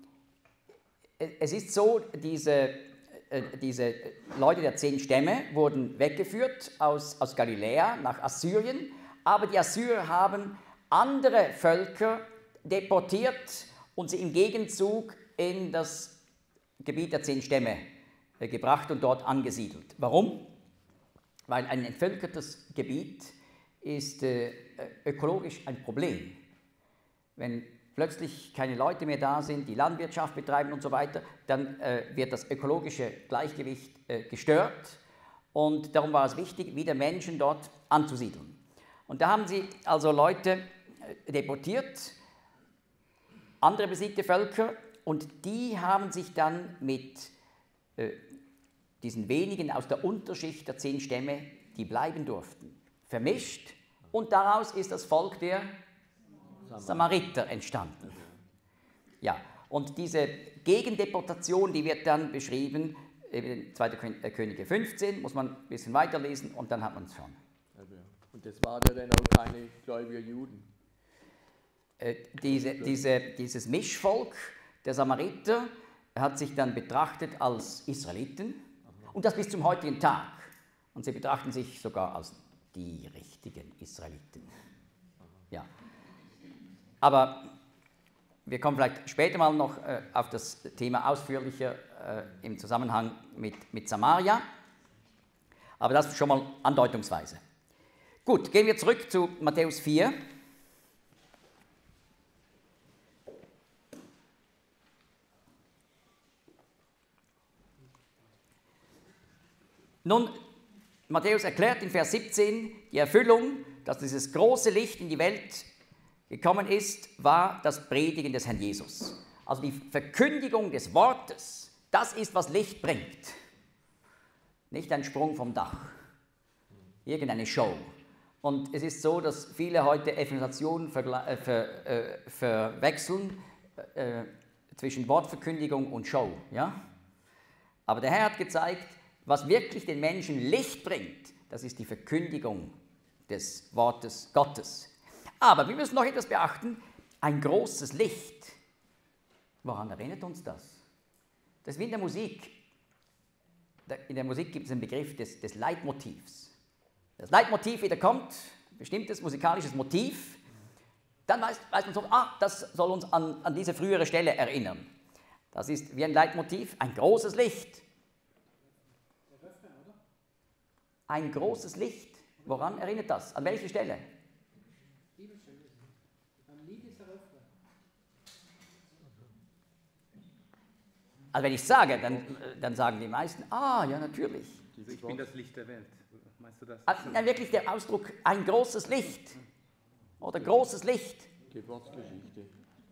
es ist so, diese, äh, diese Leute der zehn Stämme wurden weggeführt aus, aus Galiläa nach Assyrien, aber die Assyrer haben andere Völker deportiert und sie im Gegenzug in das Gebiet der zehn Stämme äh, gebracht und dort angesiedelt. Warum? Weil ein entvölkertes Gebiet ist äh, ökologisch ein Problem. Wenn plötzlich keine Leute mehr da sind, die Landwirtschaft betreiben und so weiter, dann äh, wird das ökologische Gleichgewicht äh, gestört und darum war es wichtig, wieder Menschen dort anzusiedeln. Und da haben sie also Leute deportiert, andere besiegte Völker, und die haben sich dann mit äh, diesen wenigen aus der Unterschicht der zehn Stämme, die bleiben durften, vermischt, und daraus ist das Volk der Samariter entstanden. Ja, und diese Gegendeportation, die wird dann beschrieben, in zweiter Könige fünfzehn, muss man ein bisschen weiterlesen und dann hat man es schon. Und das waren ja dann auch keine gläubigen Juden. Äh, diese, diese, dieses Mischvolk der Samariter hat sich dann betrachtet als Israeliten und das bis zum heutigen Tag. Und sie betrachten sich sogar als die richtigen Israeliten. Ja. Aber wir kommen vielleicht später mal noch äh, auf das Thema ausführlicher äh, im Zusammenhang mit, mit Samaria. Aber das schon mal andeutungsweise. Gut, gehen wir zurück zu Matthäus vier. Nun, Matthäus erklärt in Vers siebzehn, die Erfüllung, dass dieses große Licht in die Welt gekommen ist, war das Predigen des Herrn Jesus. Also die Verkündigung des Wortes, das ist, was Licht bringt. Nicht ein Sprung vom Dach, irgendeine Show. Und es ist so, dass viele heute Evangelisation ver, ver, äh, verwechseln äh, zwischen Wortverkündigung und Show. Ja? Aber der Herr hat gezeigt, was wirklich den Menschen Licht bringt, das ist die Verkündigung des Wortes Gottes. Aber wir müssen noch etwas beachten, ein großes Licht. Woran erinnert uns das? Das ist wie in der Musik. In der Musik gibt es einen Begriff des, des Leitmotivs. Das Leitmotiv wieder kommt, ein bestimmtes musikalisches Motiv, dann weiß, weiß man so, ah, das soll uns an, an diese frühere Stelle erinnern. Das ist wie ein Leitmotiv, ein großes Licht. Ein großes Licht. Woran erinnert das? An welche Stelle? Also wenn ich sage, dann, dann sagen die meisten, ah, ja, natürlich. Ich bin das Licht der Welt. Meinst du das? Also, nein, wirklich der Ausdruck, ein großes Licht. Oder großes Licht. Geburtsgeschichte.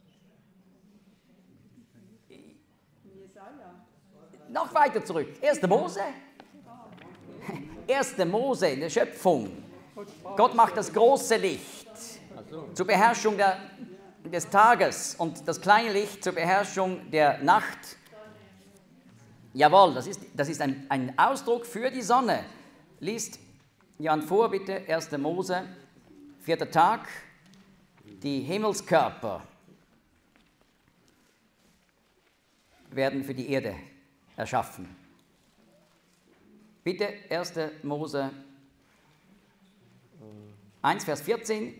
Noch weiter zurück. erster Mose. erster Mose in der Schöpfung. Gott macht das große Licht zur Beherrschung der, des Tages und das kleine Licht zur Beherrschung der Nacht. Jawohl, das ist, das ist ein, ein Ausdruck für die Sonne. Liest Jan vor, bitte, erster Mose, vierter Tag, die Himmelskörper werden für die Erde erschaffen. Bitte, erster Mose eins, Vers vierzehn.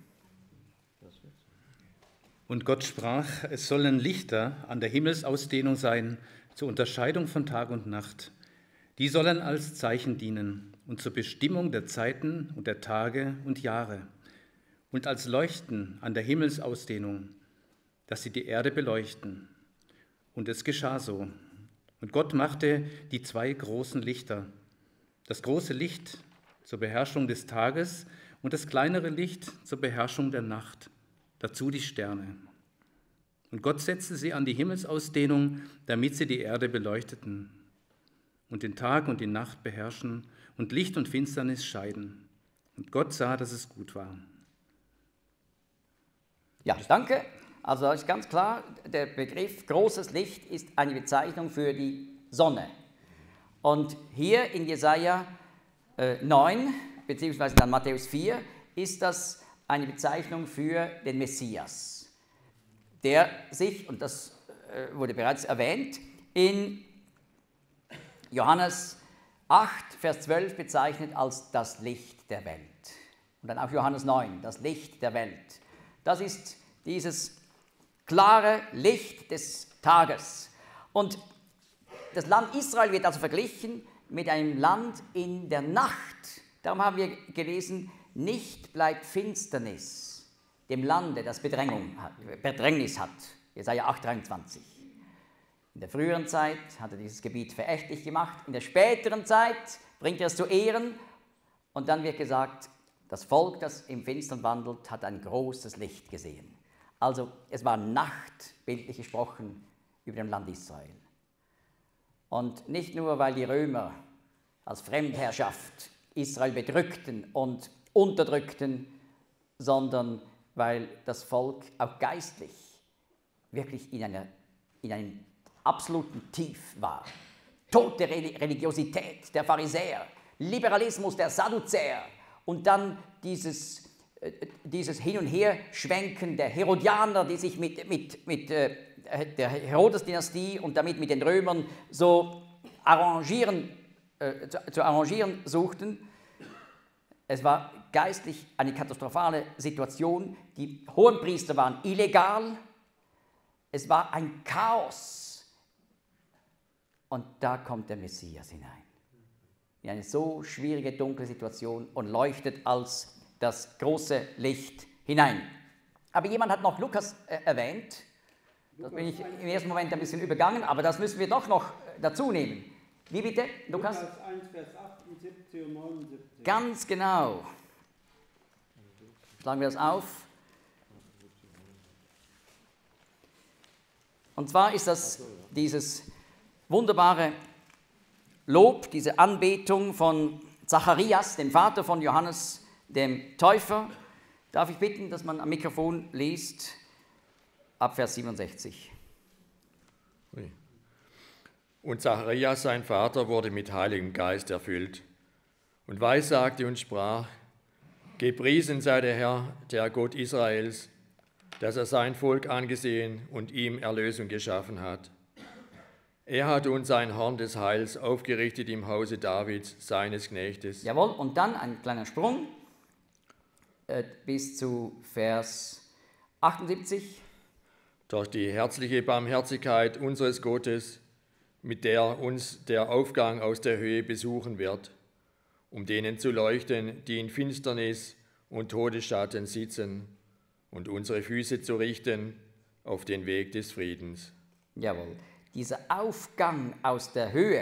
Und Gott sprach, es sollen Lichter an der Himmelsausdehnung sein, zur Unterscheidung von Tag und Nacht. Die sollen als Zeichen dienen und zur Bestimmung der Zeiten und der Tage und Jahre und als Leuchten an der Himmelsausdehnung, dass sie die Erde beleuchten. Und es geschah so. Und Gott machte die zwei großen Lichter, das große Licht zur Beherrschung des Tages und das kleinere Licht zur Beherrschung der Nacht, dazu die Sterne. Und Gott setzte sie an die Himmelsausdehnung, damit sie die Erde beleuchteten und den Tag und die Nacht beherrschen und Licht und Finsternis scheiden. Und Gott sah, dass es gut war. Ja, danke. Also da ist ganz klar, der Begriff großes Licht ist eine Bezeichnung für die Sonne. Und hier in Jesaja äh, neun, beziehungsweise dann Matthäus vier, ist das eine Bezeichnung für den Messias, der sich, und das äh, wurde bereits erwähnt, in Johannes acht, Vers zwölf bezeichnet als das Licht der Welt. Und dann auch Johannes neun, das Licht der Welt. Das ist dieses klare Licht des Tages. Und das Land Israel wird also verglichen mit einem Land in der Nacht. Darum haben wir gelesen, nicht bleibt Finsternis dem Lande, das Bedrängung hat, Bedrängnis hat. Jesaja acht, dreiundzwanzig. In der früheren Zeit hat er dieses Gebiet verächtlich gemacht. In der späteren Zeit bringt er es zu Ehren. Und dann wird gesagt, das Volk, das im Finstern wandelt, hat ein großes Licht gesehen. Also es war Nacht, bildlich gesprochen, über dem Land Israel. Und nicht nur, weil die Römer als Fremdherrschaft Israel bedrückten und unterdrückten, sondern weil das Volk auch geistlich wirklich in, einer, in einem absoluten Tief war. Tote Religiosität der Pharisäer, Liberalismus der Sadduzäer und dann dieses, äh, dieses Hin- und Herschwenken der Herodianer, die sich mit, mit, mit äh, der Herodes-Dynastie und damit mit den Römern so arrangieren, äh, zu, zu arrangieren suchten. Es war geistlich eine katastrophale Situation. Die Hohenpriester waren illegal. Es war ein Chaos. Und da kommt der Messias hinein. In eine so schwierige, dunkle Situation und leuchtet als das große Licht hinein. Aber jemand hat noch Lukas äh, erwähnt. Das bin ich im ersten Moment ein bisschen übergangen, aber das müssen wir doch noch dazu nehmen. Wie bitte, Lukas? Lukas eins, Vers achtundsiebzig und neunundsiebzig. Ganz genau. Schlagen wir das auf. Und zwar ist das dieses wunderbare Lob, diese Anbetung von Zacharias, dem Vater von Johannes, dem Täufer. Darf ich bitten, dass man am Mikrofon liest, ab Vers siebenundsechzig. Und Zacharias, sein Vater, wurde mit Heiligem Geist erfüllt und weissagte und sprach: Gepriesen sei der Herr, der Gott Israels, dass er sein Volk angesehen und ihm Erlösung geschaffen hat. Er hat uns ein Horn des Heils aufgerichtet im Hause Davids, seines Knechtes. Jawohl, und dann ein kleiner Sprung äh, bis zu Vers achtundsiebzig. Durch die herzliche Barmherzigkeit unseres Gottes, mit der uns der Aufgang aus der Höhe besuchen wird, um denen zu leuchten, die in Finsternis und Todesschatten sitzen, und unsere Füße zu richten auf den Weg des Friedens. Jawohl, dieser Aufgang aus der Höhe,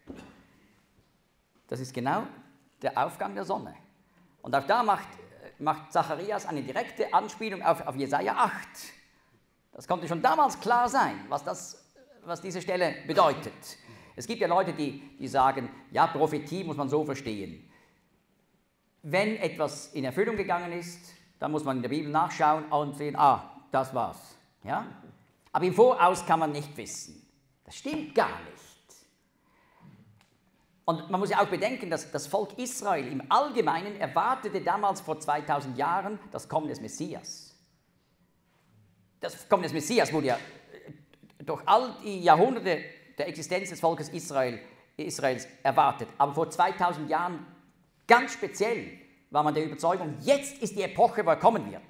das ist genau der Aufgang der Sonne. Und auch da macht, macht Zacharias eine direkte Anspielung auf, auf Jesaja acht. Das konnte schon damals klar sein, was, das, was diese Stelle bedeutet. Es gibt ja Leute, die, die sagen, ja, Prophetie muss man so verstehen. Wenn etwas in Erfüllung gegangen ist, dann muss man in der Bibel nachschauen und sehen, ah, das war's. Ja? Aber im Voraus kann man nicht wissen. Das stimmt gar nicht. Und man muss ja auch bedenken, dass das Volk Israel im Allgemeinen erwartete damals vor zweitausend Jahren das Kommen des Messias. Das Kommen des Messias wurde ja durch all die Jahrhunderte der Existenz des Volkes Israel, Israels erwartet. Aber vor zweitausend Jahren ganz speziell war man der Überzeugung, jetzt ist die Epoche, wo er kommen wird.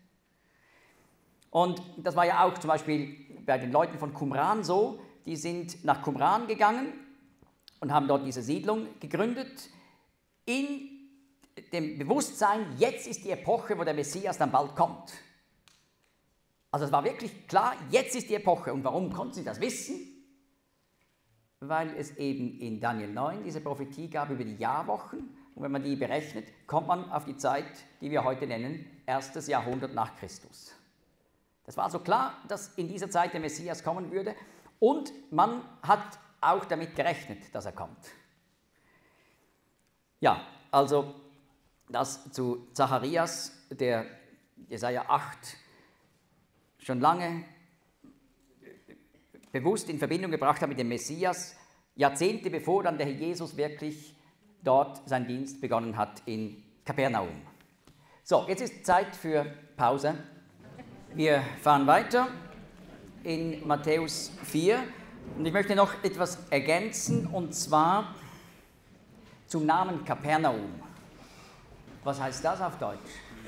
Und das war ja auch zum Beispiel bei den Leuten von Qumran so, die sind nach Qumran gegangen und haben dort diese Siedlung gegründet, in dem Bewusstsein, jetzt ist die Epoche, wo der Messias dann bald kommt. Also es war wirklich klar, jetzt ist die Epoche. Und warum konnten sie das wissen? Weil es eben in Daniel neun diese Prophetie gab über die Jahrwochen. Und wenn man die berechnet, kommt man auf die Zeit, die wir heute nennen, erstes Jahrhundert nach Christus. Das war also klar, dass in dieser Zeit der Messias kommen würde. Und man hat auch damit gerechnet, dass er kommt. Ja, also das zu Zacharias, der Jesaja acht schon lange bewusst in Verbindung gebracht hat mit dem Messias, Jahrzehnte bevor dann der Herr Jesus wirklich dort seinen Dienst begonnen hat in Kapernaum. So, jetzt ist Zeit für Pause. Wir fahren weiter in Matthäus vier und ich möchte noch etwas ergänzen, und zwar zum Namen Kapernaum. Was heißt das auf Deutsch?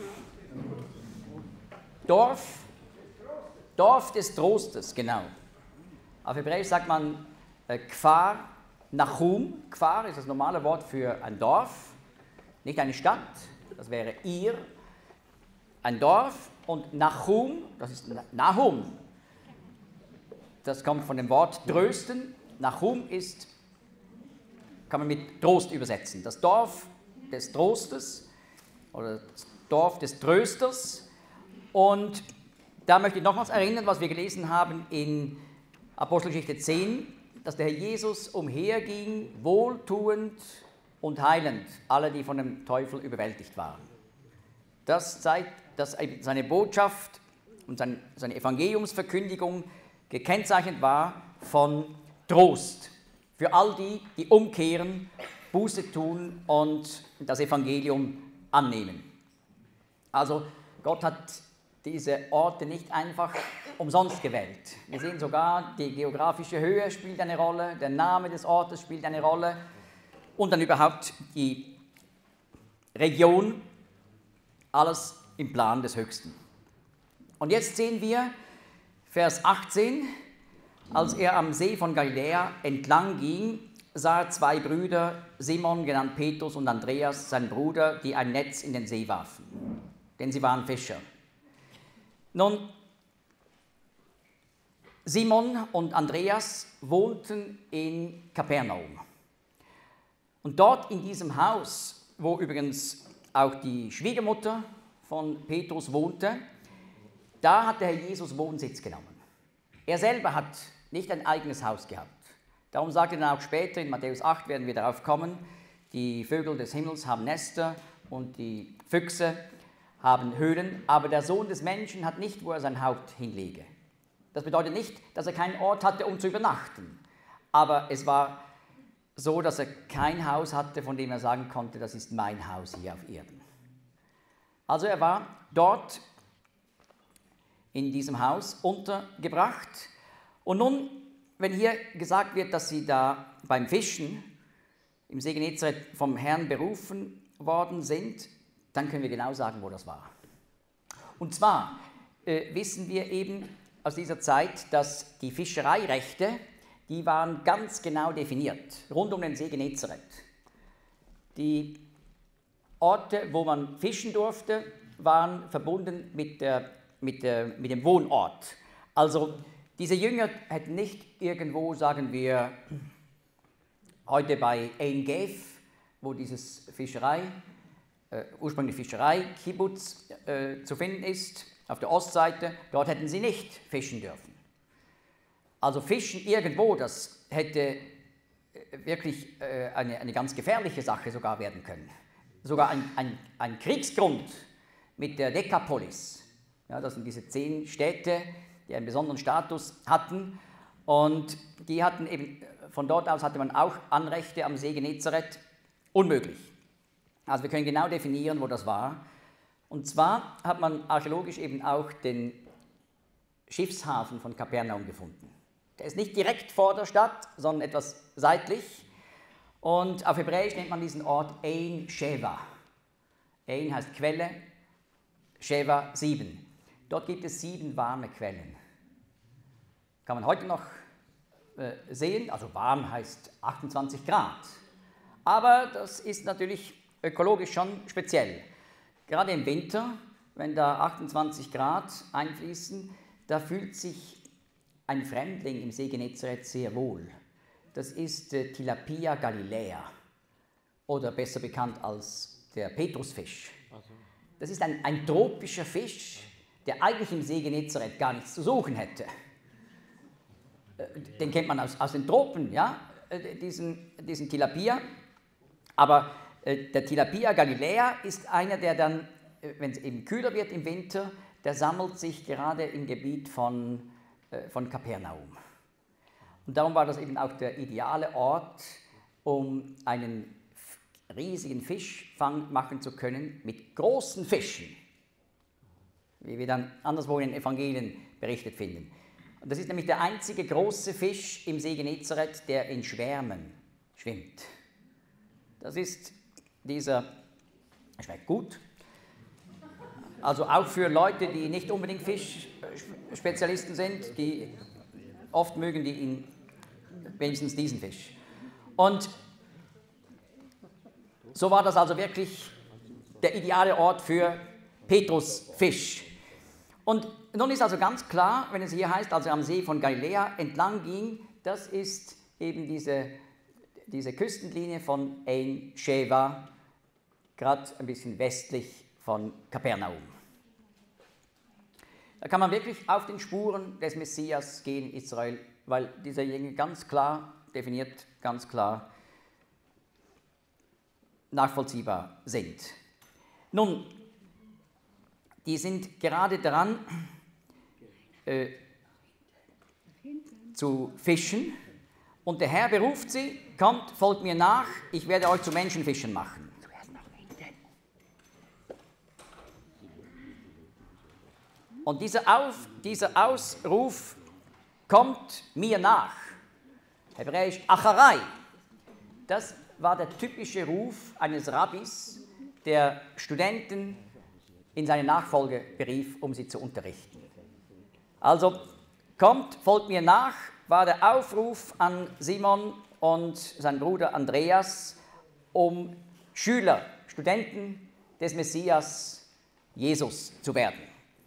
Dorf, Dorf des Trostes, genau. Auf Hebräisch sagt man äh, Kfar Nachum. Kfar ist das normale Wort für ein Dorf, nicht eine Stadt, das wäre Ir, ein Dorf. Und Nachum, das ist Nahum, das kommt von dem Wort trösten. Nachum ist, kann man mit Trost übersetzen, das Dorf des Trostes oder das Dorf des Trösters. Und da möchte ich nochmals erinnern, was wir gelesen haben in Apostelgeschichte zehn, dass der Herr Jesus umherging, wohltuend und heilend, alle, die von dem Teufel überwältigt waren. Das zeigt, dass seine Botschaft und seine Evangeliumsverkündigung gekennzeichnet war von Trost für all die, die umkehren, Buße tun und das Evangelium annehmen. Also Gott hat diese Orte nicht einfach umsonst gewählt. Wir sehen sogar, die geografische Höhe spielt eine Rolle, der Name des Ortes spielt eine Rolle und dann überhaupt die Region, alles im Plan des Höchsten. Und jetzt sehen wir Vers achtzehn, als er am See von Galiläa entlang ging, sah er zwei Brüder, Simon genannt Petrus und Andreas, sein Bruder, die ein Netz in den See warfen, denn sie waren Fischer. Nun, Simon und Andreas wohnten in Kapernaum. Und dort in diesem Haus, wo übrigens auch die Schwiegermutter von Petrus wohnte, da hat der Herr Jesus Wohnsitz genommen. Er selber hat nicht ein eigenes Haus gehabt. Darum sagt er dann auch später, in Matthäus acht werden wir darauf kommen, die Vögel des Himmels haben Nester und die Füchse haben Höhlen, aber der Sohn des Menschen hat nicht, wo er sein Haupt hinlege. Das bedeutet nicht, dass er keinen Ort hatte, um zu übernachten. aber es war so, dass er kein Haus hatte, von dem er sagen konnte, das ist mein Haus hier auf Erden. Also er war dort in diesem Haus untergebracht. Und nun, wenn hier gesagt wird, dass sie da beim Fischen im See Genezareth vom Herrn berufen worden sind, dann können wir genau sagen, wo das war. Und zwar äh, wissen wir eben aus dieser Zeit, dass die Fischereirechte, die waren ganz genau definiert, rund um den See Genezareth. Die Orte, wo man fischen durfte, waren verbunden mit, der, mit, der, mit dem Wohnort. Also diese Jünger hätten nicht irgendwo, sagen wir, heute bei Ein Gef, wo dieses Fischerei, äh, ursprünglich Fischerei, Kibbutz äh, zu finden ist, auf der Ostseite, dort hätten sie nicht fischen dürfen. Also Fischen irgendwo, das hätte wirklich äh, eine, eine ganz gefährliche Sache sogar werden können. Sogar ein, ein, ein Kriegsgrund mit der Dekapolis. Ja, das sind diese zehn Städte, die einen besonderen Status hatten. Und die hatten eben, von dort aus hatte man auch Anrechte am See Genezareth. Unmöglich. Also wir können genau definieren, wo das war. Und zwar hat man archäologisch eben auch den Schiffshafen von Kapernaum gefunden. Der ist nicht direkt vor der Stadt, sondern etwas seitlich. Und auf Hebräisch nennt man diesen Ort Ein Sheva. Ein heißt Quelle, Sheva sieben. Dort gibt es sieben warme Quellen. Kann man heute noch äh, sehen, also warm heißt achtundzwanzig Grad. Aber das ist natürlich ökologisch schon speziell. Gerade im Winter, wenn da achtundzwanzig Grad einfließen, da fühlt sich ein Fremdling im See Genezareth sehr wohl. Das ist äh, Tilapia galiläa oder besser bekannt als der Petrusfisch. Das ist ein, ein tropischer Fisch, der eigentlich im See Genezareth gar nichts zu suchen hätte. Äh, den kennt man aus, aus den Tropen, ja, äh, diesen, diesen Tilapia. Aber äh, der Tilapia galiläa ist einer, der dann, äh, wenn es eben kühler wird im Winter, der sammelt sich gerade im Gebiet von, äh, von Kapernaum. Und darum war das eben auch der ideale Ort, um einen riesigen Fischfang machen zu können mit großen Fischen, wie wir dann anderswo in den Evangelien berichtet finden. Und das ist nämlich der einzige große Fisch im See Genezareth, der in Schwärmen schwimmt. Das ist dieser, schmeckt gut, also auch für Leute, die nicht unbedingt Fischspezialisten sind, die oft mögen die ihn, wenigstens diesen Fisch. Und so war das also wirklich der ideale Ort für Petrusfisch. Und nun ist also ganz klar, wenn es hier heißt, also am See von Galiläa entlang ging, das ist eben diese, diese Küstenlinie von Ein Sheva, gerade ein bisschen westlich von Kapernaum. Da kann man wirklich auf den Spuren des Messias gehen, Israel, weil diese Dinge ganz klar definiert, ganz klar nachvollziehbar sind. Nun, die sind gerade daran, äh, zu fischen, und der Herr beruft sie, kommt, folgt mir nach, ich werde euch zu Menschenfischern machen. Und dieser, Auf, dieser Ausruf kommt mir nach, hebräisch Acharai, das war der typische Ruf eines Rabbis, der Studenten in seine Nachfolge berief, um sie zu unterrichten. Also, kommt, folgt mir nach, war der Aufruf an Simon und seinen Bruder Andreas, um Schüler, Studenten des Messias Jesus zu werden.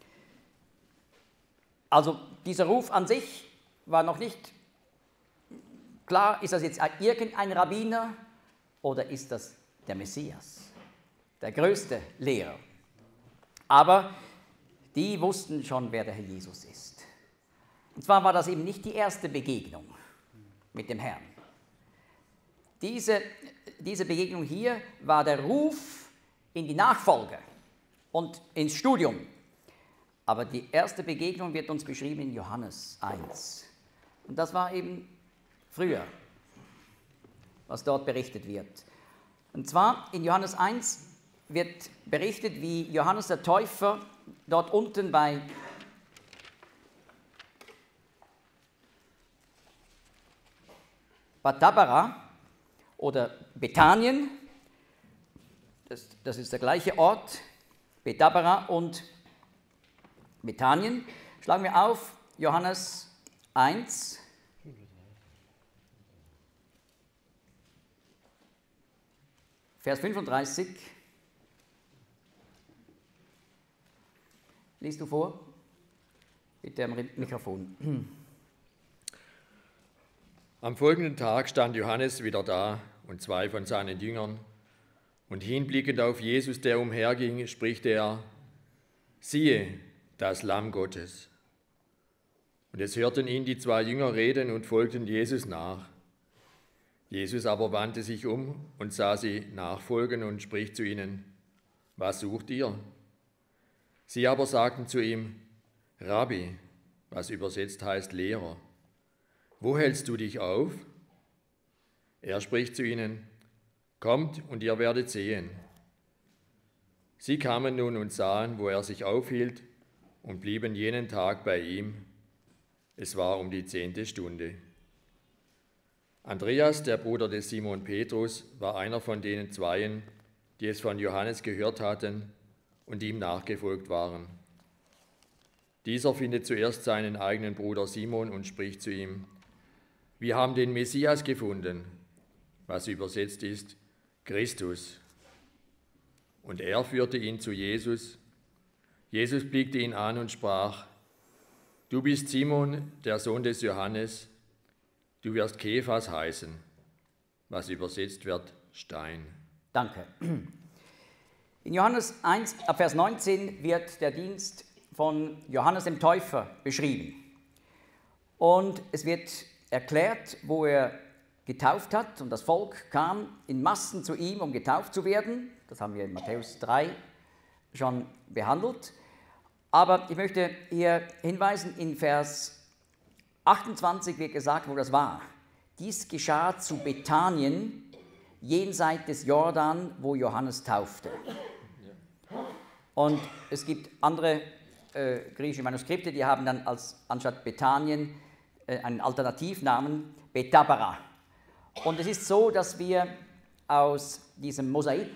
Also dieser Ruf an sich war noch nicht klar, ist das jetzt irgendein Rabbiner oder ist das der Messias, der größte Lehrer. Aber die wussten schon, wer der Herr Jesus ist. Und zwar war das eben nicht die erste Begegnung mit dem Herrn. Diese, diese Begegnung hier war der Ruf in die Nachfolge und ins Studium. Aber die erste Begegnung wird uns beschrieben in Johannes eins. Und das war eben früher, was dort berichtet wird. Und zwar in Johannes eins wird berichtet, wie Johannes der Täufer dort unten bei Bethabara oder Bethanien, das, das ist der gleiche Ort, Bethabara und Bethanien. Schlagen wir auf, Johannes eins. Vers fünfunddreißig. Liest du vor? Bitte am Mikrofon. Am folgenden Tag stand Johannes wieder da und zwei von seinen Jüngern. Und hinblickend auf Jesus, der umherging, spricht er: Siehe, das Lamm Gottes. Und es hörten ihn die zwei Jünger reden und folgten Jesus nach. Jesus aber wandte sich um und sah sie nachfolgen und spricht zu ihnen: Was sucht ihr? Sie aber sagten zu ihm: Rabbi, was übersetzt heißt Lehrer, wo hältst du dich auf? Er spricht zu ihnen: Kommt und ihr werdet sehen. Sie kamen nun und sahen, wo er sich aufhielt, und blieben jenen Tag bei ihm. Es war um die zehnte Stunde. Andreas, der Bruder des Simon Petrus, war einer von denen Zweien, die es von Johannes gehört hatten und ihm nachgefolgt waren. Dieser findet zuerst seinen eigenen Bruder Simon und spricht zu ihm: Wir haben den Messias gefunden, was übersetzt ist Christus. Und er führte ihn zu Jesus. Jesus blickte ihn an und sprach: Du bist Simon, der Sohn des Johannes, du wirst Kephas heißen, was übersetzt wird Stein. Danke. In Johannes eins, ab Vers neunzehn wird der Dienst von Johannes dem Täufer beschrieben. Und es wird erklärt, wo er getauft hat, und das Volk kam in Massen zu ihm, um getauft zu werden. Das haben wir in Matthäus drei schon behandelt. Aber ich möchte hier hinweisen, in Vers achtundzwanzig wird gesagt, wo das war. Dies geschah zu Bethanien, jenseits des Jordan, wo Johannes taufte. Und es gibt andere äh, griechische Manuskripte, die haben dann als, anstatt Bethanien äh, einen Alternativnamen, Bethabara. Und es ist so, dass wir aus diesem Mosaik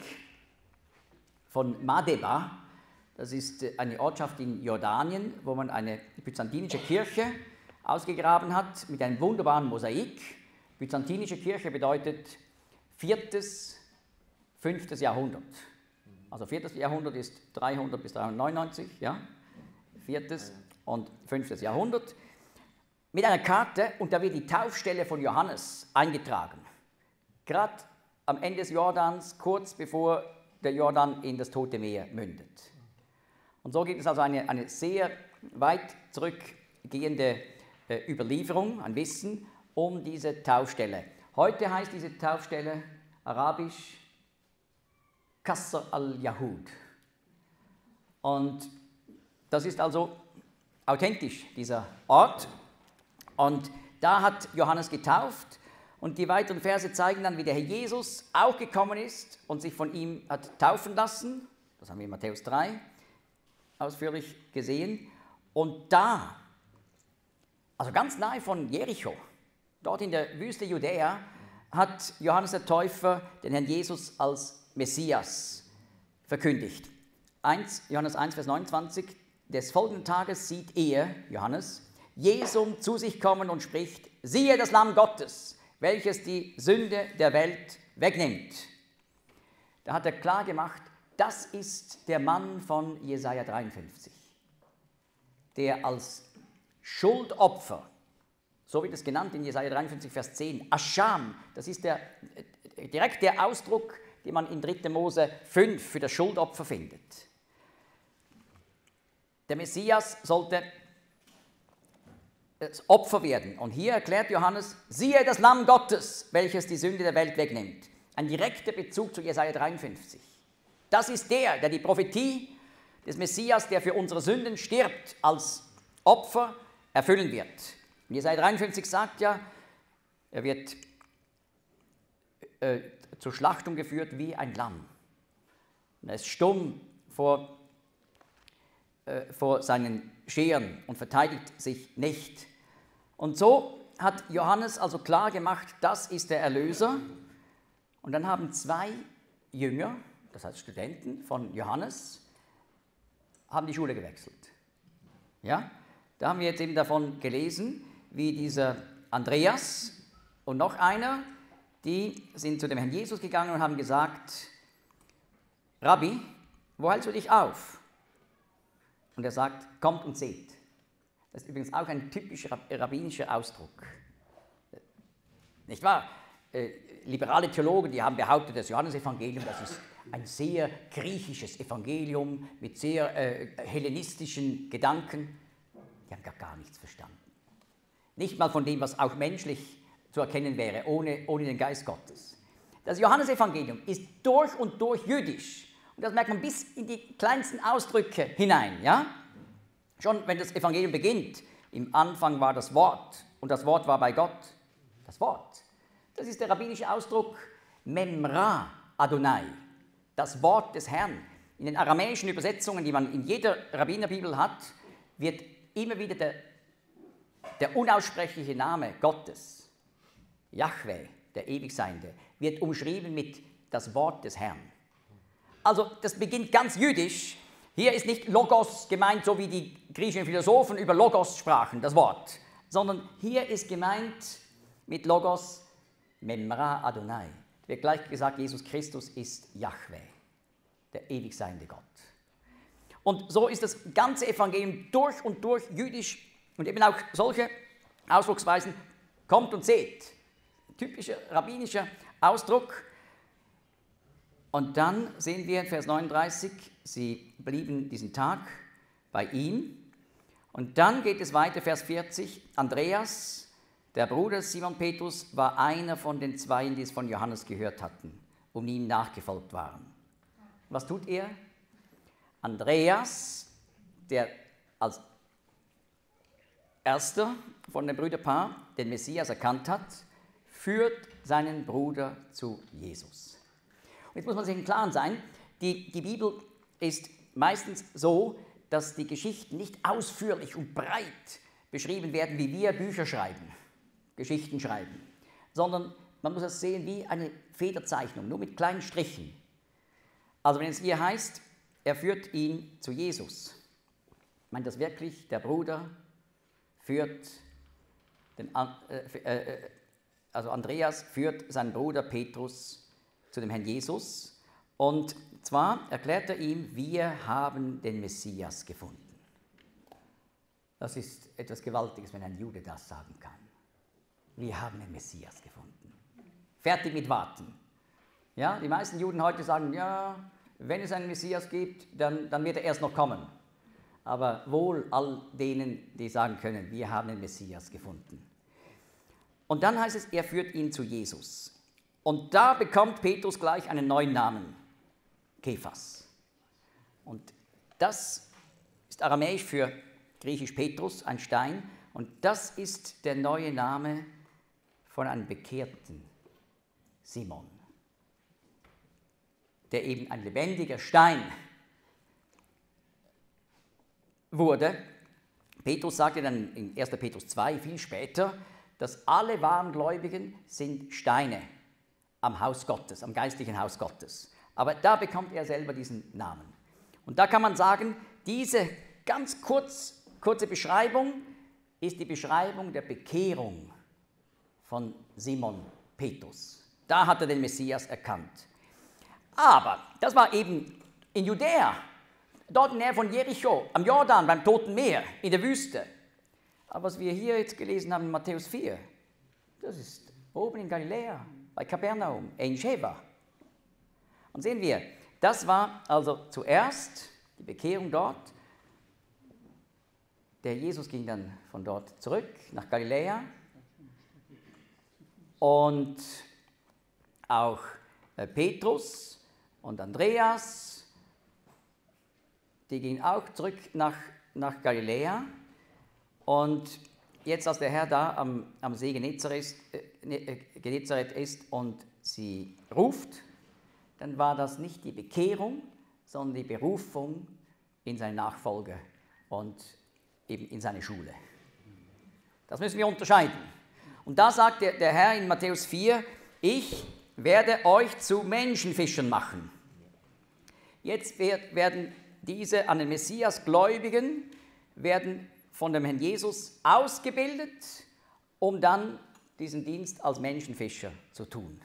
von Madeba, das ist eine Ortschaft in Jordanien, wo man eine byzantinische Kirche ausgegraben hat mit einem wunderbaren Mosaik. Byzantinische Kirche bedeutet viertes, fünftes Jahrhundert. Also viertes Jahrhundert ist dreihundert bis dreihundertneunundneunzig, ja? Viertes und fünftes Jahrhundert. Mit einer Karte, und da wird die Taufstelle von Johannes eingetragen. Gerade am Ende des Jordans, kurz bevor der Jordan in das Tote Meer mündet. Und so gibt es also eine, eine sehr weit zurückgehende äh, Überlieferung, ein Wissen um diese Taufstelle. Heute heißt diese Taufstelle arabisch Qasr al-Yahud. Und das ist also authentisch, dieser Ort. Und da hat Johannes getauft, und die weiteren Verse zeigen dann, wie der Herr Jesus auch gekommen ist und sich von ihm hat taufen lassen. Das haben wir in Matthäus drei ausführlich gesehen. Und da, also ganz nahe von Jericho, dort in der Wüste Judäa, hat Johannes der Täufer den Herrn Jesus als Messias verkündigt. eins, Johannes eins, Vers neunundzwanzig, des folgenden Tages sieht er, Johannes, Jesum zu sich kommen und spricht: Siehe das Lamm Gottes, welches die Sünde der Welt wegnimmt. Da hat er klar gemacht, das ist der Mann von Jesaja dreiundfünfzig, der als Schuldopfer, so wird es genannt in Jesaja dreiundfünfzig, Vers zehn, Ascham, das ist der, direkt der Ausdruck, den man in dritter Mose fünf für das Schuldopfer findet. Der Messias sollte das Opfer werden. Und hier erklärt Johannes: Siehe das Lamm Gottes, welches die Sünde der Welt wegnimmt. Ein direkter Bezug zu Jesaja dreiundfünfzig. Das ist der, der die Prophetie des Messias, der für unsere Sünden stirbt, als Opfer erfüllen wird. Und Jesaja dreiundfünfzig sagt ja, Er wird äh, zur Schlachtung geführt wie ein Lamm. Und er ist stumm vor, äh, vor seinen Scheren und verteidigt sich nicht. Und so hat Johannes also klar gemacht, das ist der Erlöser. Und dann haben zwei Jünger, das heißt Studenten von Johannes, haben die Schule gewechselt. Ja? Da haben wir jetzt eben davon gelesen, wie dieser Andreas und noch einer, die sind zu dem Herrn Jesus gegangen und haben gesagt, Rabbi, wo hältst du dich auf? Und er sagt, kommt und seht. Das ist übrigens auch ein typischer rabbinischer Ausdruck. Nicht wahr? Äh, liberale Theologen, die haben behauptet, das Johannesevangelium, das ist ein sehr griechisches Evangelium mit sehr äh, hellenistischen Gedanken. Die haben gar, gar nichts verstanden. Nicht mal von dem, was auch menschlich zu erkennen wäre, ohne, ohne den Geist Gottes. Das Johannesevangelium ist durch und durch jüdisch. Und das merkt man bis in die kleinsten Ausdrücke hinein. Ja? Schon wenn das Evangelium beginnt, im Anfang war das Wort und das Wort war bei Gott. Das Wort. Das ist der rabbinische Ausdruck Memra Adonai, das Wort des Herrn. In den aramäischen Übersetzungen, die man in jeder Rabbinerbibel hat, wird immer wieder der, der unaussprechliche Name Gottes, Jahwe, der Ewigseinde, wird umschrieben mit das Wort des Herrn. Also das beginnt ganz jüdisch. Hier ist nicht Logos gemeint, so wie die griechischen Philosophen über Logos sprachen, das Wort, sondern hier ist gemeint mit Logos Memra Adonai. Wird gleich gesagt, Jesus Christus ist Jahwe, der Ewigseinde Gott. Und so ist das ganze Evangelium durch und durch jüdisch und eben auch solche Ausdrucksweisen, kommt und seht. Typischer rabbinischer Ausdruck. Und dann sehen wir in Vers neununddreißig, sie blieben diesen Tag bei ihm. Und dann geht es weiter, Vers vierzig, Andreas, der Bruder Simon Petrus, war einer von den Zweien, die es von Johannes gehört hatten und ihm nachgefolgt waren. Was tut er? Andreas, der als erster von dem Brüderpaar den Messias erkannt hat, führt seinen Bruder zu Jesus. Und jetzt muss man sich im Klaren sein, die, die Bibel ist meistens so, dass die Geschichten nicht ausführlich und breit beschrieben werden, wie wir Bücher schreiben, Geschichten schreiben, sondern man muss das sehen wie eine Federzeichnung, nur mit kleinen Strichen. Also wenn es hier heißt, er führt ihn zu Jesus, meint das wirklich, der Bruder führt, den, äh, äh, also Andreas führt seinen Bruder Petrus zu dem Herrn Jesus und zwar erklärt er ihm, wir haben den Messias gefunden. Das ist etwas Gewaltiges, wenn ein Jude das sagen kann. Wir haben den Messias gefunden. Fertig mit Warten. Ja, die meisten Juden heute sagen, ja, wenn es einen Messias gibt, dann, dann wird er erst noch kommen. Aber wohl all denen, die sagen können, wir haben den Messias gefunden. Und dann heißt es, er führt ihn zu Jesus. Und da bekommt Petrus gleich einen neuen Namen, Kephas. Und das ist aramäisch für griechisch Petrus, ein Stein. Und das ist der neue Name von einem bekehrten Simon, der eben ein lebendiger Stein wurde. Petrus sagte dann in erster Petrus zwei, viel später, dass alle wahren Gläubigen sind Steine am Haus Gottes, am geistlichen Haus Gottes. Aber da bekommt er selber diesen Namen. Und da kann man sagen, diese ganz kurz, kurze Beschreibung ist die Beschreibung der Bekehrung von Simon Petrus. Da hat er den Messias erkannt. Aber das war eben in Judäa, dort in der Nähe von Jericho, am Jordan, beim Toten Meer, in der Wüste. Aber was wir hier jetzt gelesen haben in Matthäus vier, das ist oben in Galiläa, bei Kapernaum, in Sheba. Und sehen wir, das war also zuerst die Bekehrung dort. Der Jesus ging dann von dort zurück nach Galiläa. Und auch Petrus und Andreas, die gingen auch zurück nach, nach Galiläa. Und jetzt, als der Herr da am, am See Genezareth, äh, Genezareth ist und sie ruft, dann war das nicht die Bekehrung, sondern die Berufung in seine Nachfolge und eben in seine Schule. Das müssen wir unterscheiden. Und da sagt der, der Herr in Matthäus vier, ich werde euch zu Menschenfischern machen. Jetzt werd, werden diese an den Messias Gläubigen werden von dem Herrn Jesus ausgebildet, um dann diesen Dienst als Menschenfischer zu tun.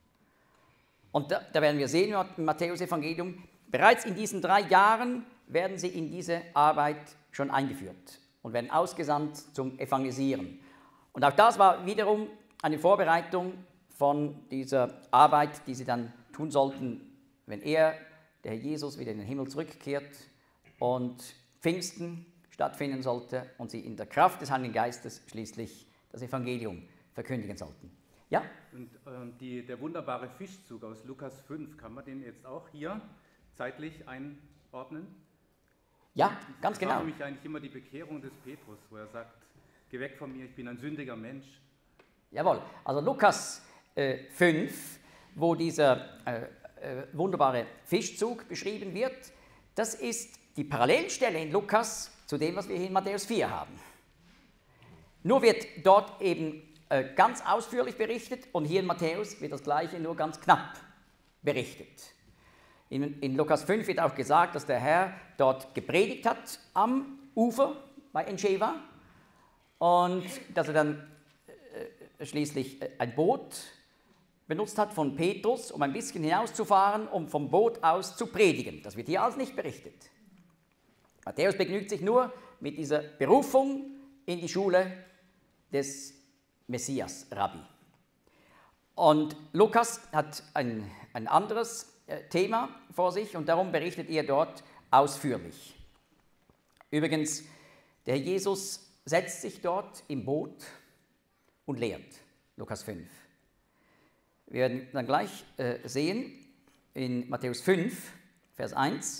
Und da, da werden wir sehen im Matthäus-Evangelium, bereits in diesen drei Jahren werden sie in diese Arbeit schon eingeführt und werden ausgesandt zum Evangelisieren. Und auch das war wiederum eine Vorbereitung von dieser Arbeit, die sie dann tun sollten, wenn er, der Herr Jesus, wieder in den Himmel zurückkehrt und Pfingsten stattfinden sollte und sie in der Kraft des Heiligen Geistes schließlich das Evangelium verkündigen sollten. Ja? Und äh, die, der wunderbare Fischzug aus Lukas fünf, kann man den jetzt auch hier zeitlich einordnen? Ja, ganz genau. Das war nämlich eigentlich immer die Bekehrung des Petrus, wo er sagt, geh weg von mir, ich bin ein sündiger Mensch. Jawohl, also Lukas äh, fünf, wo dieser äh, äh, wunderbare Fischzug beschrieben wird, das ist die Parallelstelle in Lukas zu dem, was wir hier in Matthäus vier haben. Nur wird dort eben äh, ganz ausführlich berichtet und hier in Matthäus wird das Gleiche nur ganz knapp berichtet. In, in Lukas fünf wird auch gesagt, dass der Herr dort gepredigt hat am Ufer bei Enscheva und dass er dann äh, schließlich ein Boot benutzt hat von Petrus, um ein bisschen hinauszufahren, um vom Boot aus zu predigen. Das wird hier alles nicht berichtet. Matthäus begnügt sich nur mit dieser Berufung in die Schule des Messias, Rabbi. Und Lukas hat ein, ein anderes äh, Thema vor sich und darum berichtet er dort ausführlich. Übrigens, der Herr Jesus setzt sich dort im Boot und lehrt, Lukas fünf. Wir werden dann gleich äh, sehen in Matthäus fünf, Vers eins,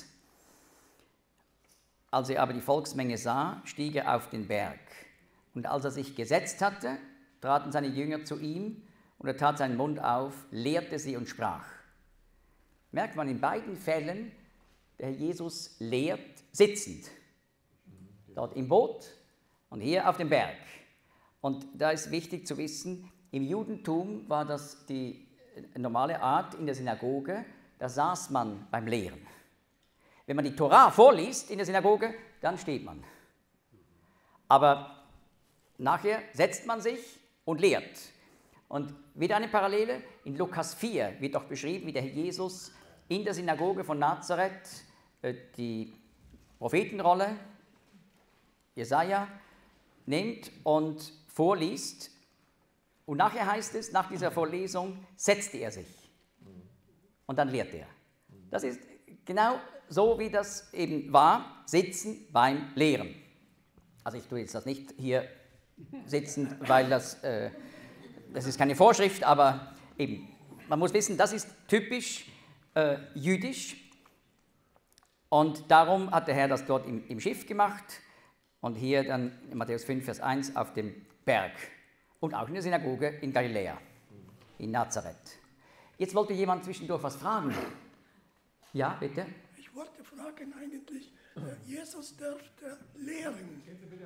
als er aber die Volksmenge sah, stieg er auf den Berg. Und als er sich gesetzt hatte, traten seine Jünger zu ihm und er tat seinen Mund auf, lehrte sie und sprach. Merkt man in beiden Fällen, der Herr Jesus lehrt sitzend. Dort im Boot und hier auf dem Berg. Und da ist wichtig zu wissen, im Judentum war das die normale Art in der Synagoge, da saß man beim Lehren. Wenn man die Torah vorliest in der Synagoge, dann steht man. Aber nachher setzt man sich und lehrt. Und wieder eine Parallele, in Lukas vier wird auch beschrieben, wie der Herr Jesus in der Synagoge von Nazareth äh, die Prophetenrolle, Jesaja, nimmt und vorliest. Und nachher heißt es, nach dieser Vorlesung setzte er sich. Und dann lehrt er. Das ist genau so, wie das eben war, sitzen beim Lehren. Also ich tue jetzt das nicht hier sitzen, weil das, äh, das ist keine Vorschrift, aber eben, man muss wissen, das ist typisch äh, jüdisch und darum hat der Herr das dort im, im Schiff gemacht und hier dann in Matthäus fünf, Vers eins auf dem Berg und auch in der Synagoge in Galiläa, in Nazareth. Jetzt wollte jemand zwischendurch was fragen. Ja, bitte? Ich wollte fragen eigentlich, Jesus dürfte lehren.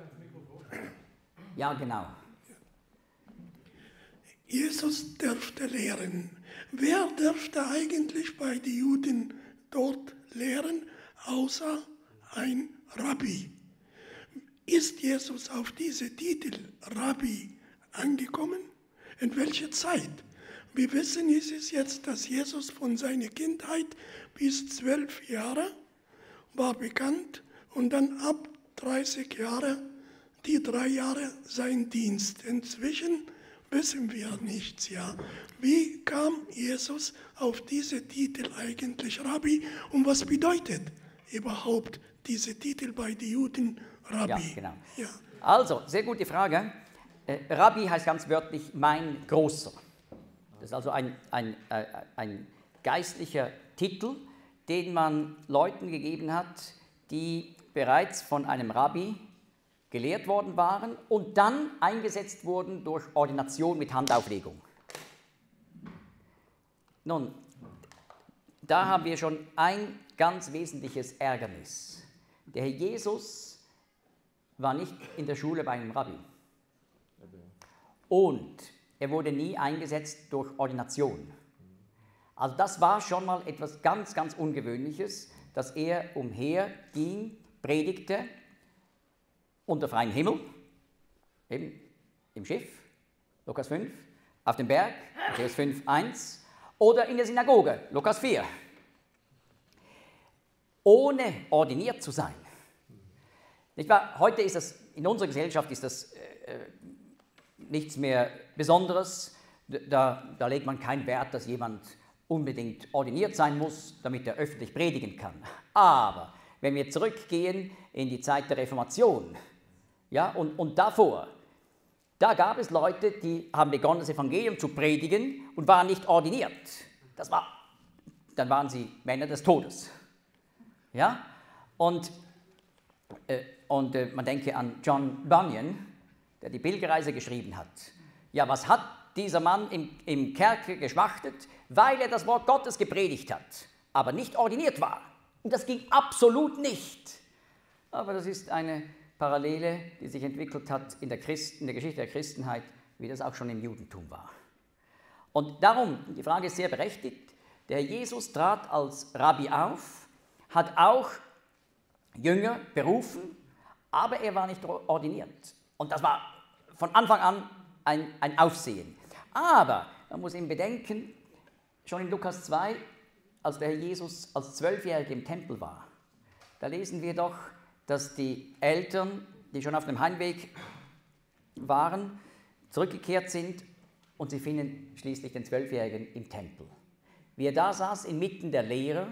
Ja, genau. Jesus dürfte lehren. Wer dürfte eigentlich bei den Juden dort lehren, außer ein Rabbi? Ist Jesus auf diese Titel Rabbi angekommen? In welcher Zeit? Wir wissen, ist es jetzt, dass Jesus von seiner Kindheit bis zwölf Jahre war bekannt und dann ab dreißig Jahre, die drei Jahre sein Dienst. Inzwischen wissen wir nichts, ja. Wie kam Jesus auf diese Titel eigentlich Rabbi und was bedeutet überhaupt diese Titel bei den Juden Rabbi? Ja, genau. Ja. Also, sehr gute Frage. Äh, Rabbi heißt ganz wörtlich mein Großer. Das ist also ein, ein, äh, ein geistlicher Titel, den man Leuten gegeben hat, die bereits von einem Rabbi gelehrt worden waren und dann eingesetzt wurden durch Ordination mit Handauflegung. Nun, da haben wir schon ein ganz wesentliches Ärgernis. Der Herr Jesus war nicht in der Schule bei einem Rabbi. Und er wurde nie eingesetzt durch Ordination. Also das war schon mal etwas ganz, ganz Ungewöhnliches, dass er umherging, predigte, unter freiem Himmel, eben im Schiff, Lukas fünf, auf dem Berg, Matthäus fünf, eins, oder in der Synagoge, Lukas vier. Ohne ordiniert zu sein. Nicht wahr? Heute ist das, in unserer Gesellschaft ist das äh, nichts mehr Besonderes. Da, da legt man keinen Wert, dass jemand unbedingt ordiniert sein muss, damit er öffentlich predigen kann. Aber wenn wir zurückgehen in die Zeit der Reformation, ja, und, und davor, da gab es Leute, die haben begonnen, das Evangelium zu predigen und waren nicht ordiniert. Das war, dann waren sie Männer des Todes. Ja? Und, äh, und äh, man denke an John Bunyan, der die Pilgerreise geschrieben hat. Ja, was hat dieser Mann im, im Kerker geschmachtet? Weil er das Wort Gottes gepredigt hat, aber nicht ordiniert war. Und das ging absolut nicht. Aber das ist eine Parallele, die sich entwickelt hat in der, Christen, in der Geschichte der Christenheit, wie das auch schon im Judentum war. Und darum, die Frage ist sehr berechtigt, der Herr Jesus trat als Rabbi auf, hat auch Jünger berufen, aber er war nicht ordiniert. Und das war von Anfang an ein, ein Aufsehen. Aber man muss eben bedenken, schon in Lukas zwei, als der Herr Jesus als Zwölfjähriger im Tempel war, da lesen wir doch, dass die Eltern, die schon auf dem Heimweg waren, zurückgekehrt sind und sie finden schließlich den Zwölfjährigen im Tempel. Wie er da saß, inmitten der Lehrer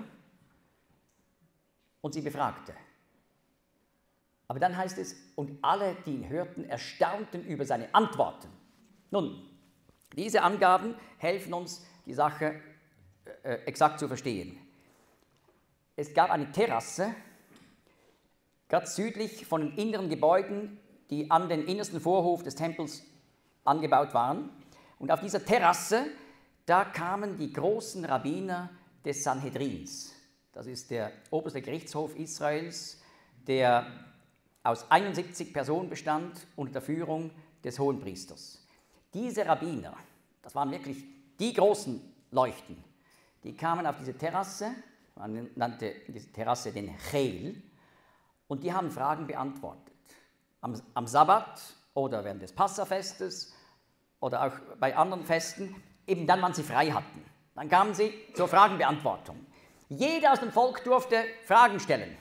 und sie befragte. Aber dann heißt es, und alle, die ihn hörten, erstaunten über seine Antworten. Nun, diese Angaben helfen uns, die Sache äh, exakt zu verstehen. Es gab eine Terrasse, ganz südlich von den inneren Gebäuden, die an den innersten Vorhof des Tempels angebaut waren. Und auf dieser Terrasse, da kamen die großen Rabbiner des Sanhedrins. Das ist der oberste Gerichtshof Israels, der aus einundsiebzig Personen bestand unter der Führung des Hohenpriesters. Diese Rabbiner, das waren wirklich die großen Leuchten, die kamen auf diese Terrasse, man nannte diese Terrasse den Chel, und die haben Fragen beantwortet. Am, am Sabbat oder während des Passafestes oder auch bei anderen Festen, eben dann, wann sie frei hatten. Dann kamen sie zur Fragenbeantwortung. Jeder aus dem Volk durfte Fragen stellen.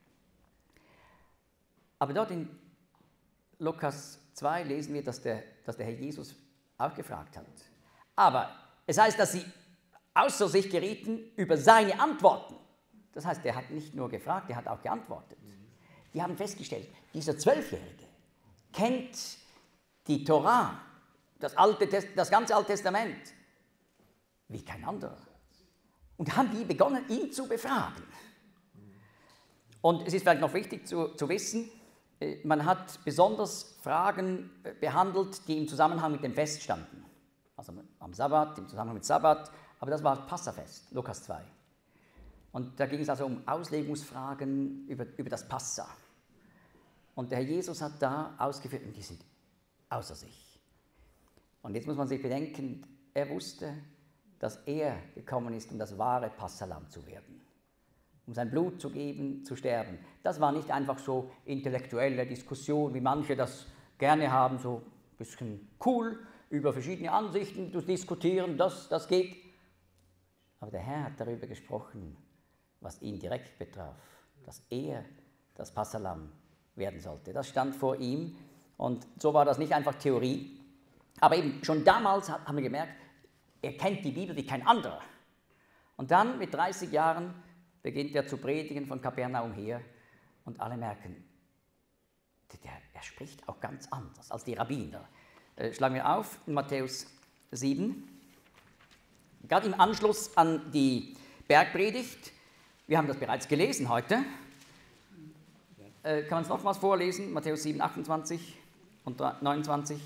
Aber dort in Lukas zwei lesen wir, dass der, dass der Herr Jesus auch gefragt hat. Aber es heißt, dass sie außer sich gerieten über seine Antworten. Das heißt, er hat nicht nur gefragt, er hat auch geantwortet. Die haben festgestellt, dieser Zwölfjährige kennt die Torah, das, Alte, das ganze Alte Testament, wie kein anderer. Und haben die begonnen, ihn zu befragen. Und es ist vielleicht noch wichtig zu, zu wissen, man hat besonders Fragen behandelt, die im Zusammenhang mit dem Fest standen. Also am Sabbat, im Zusammenhang mit Sabbat, aber das war das Passafest, Lukas zwei. Und da ging es also um Auslegungsfragen über, über das Passa. Und der Herr Jesus hat da ausgeführt, und die sind außer sich. Und jetzt muss man sich bedenken, er wusste, dass er gekommen ist, um das wahre Passalam zu werden. Um sein Blut zu geben, zu sterben. Das war nicht einfach so intellektuelle Diskussion, wie manche das gerne haben, so ein bisschen cool, über verschiedene Ansichten zu diskutieren, das, das geht. Aber der Herr hat darüber gesprochen, was ihn direkt betraf, dass er das Passalam werden sollte. Das stand vor ihm und so war das nicht einfach Theorie. Aber eben schon damals haben wir gemerkt, er kennt die Bibel wie kein anderer. Und dann mit dreißig Jahren beginnt er zu predigen von Kapernaum her und alle merken, der, er spricht auch ganz anders als die Rabbiner. Äh, schlagen wir auf in Matthäus sieben, gerade im Anschluss an die Bergpredigt. Wir haben das bereits gelesen heute. äh, kann man es nochmals vorlesen, Matthäus sieben, achtundzwanzig und neunundzwanzig.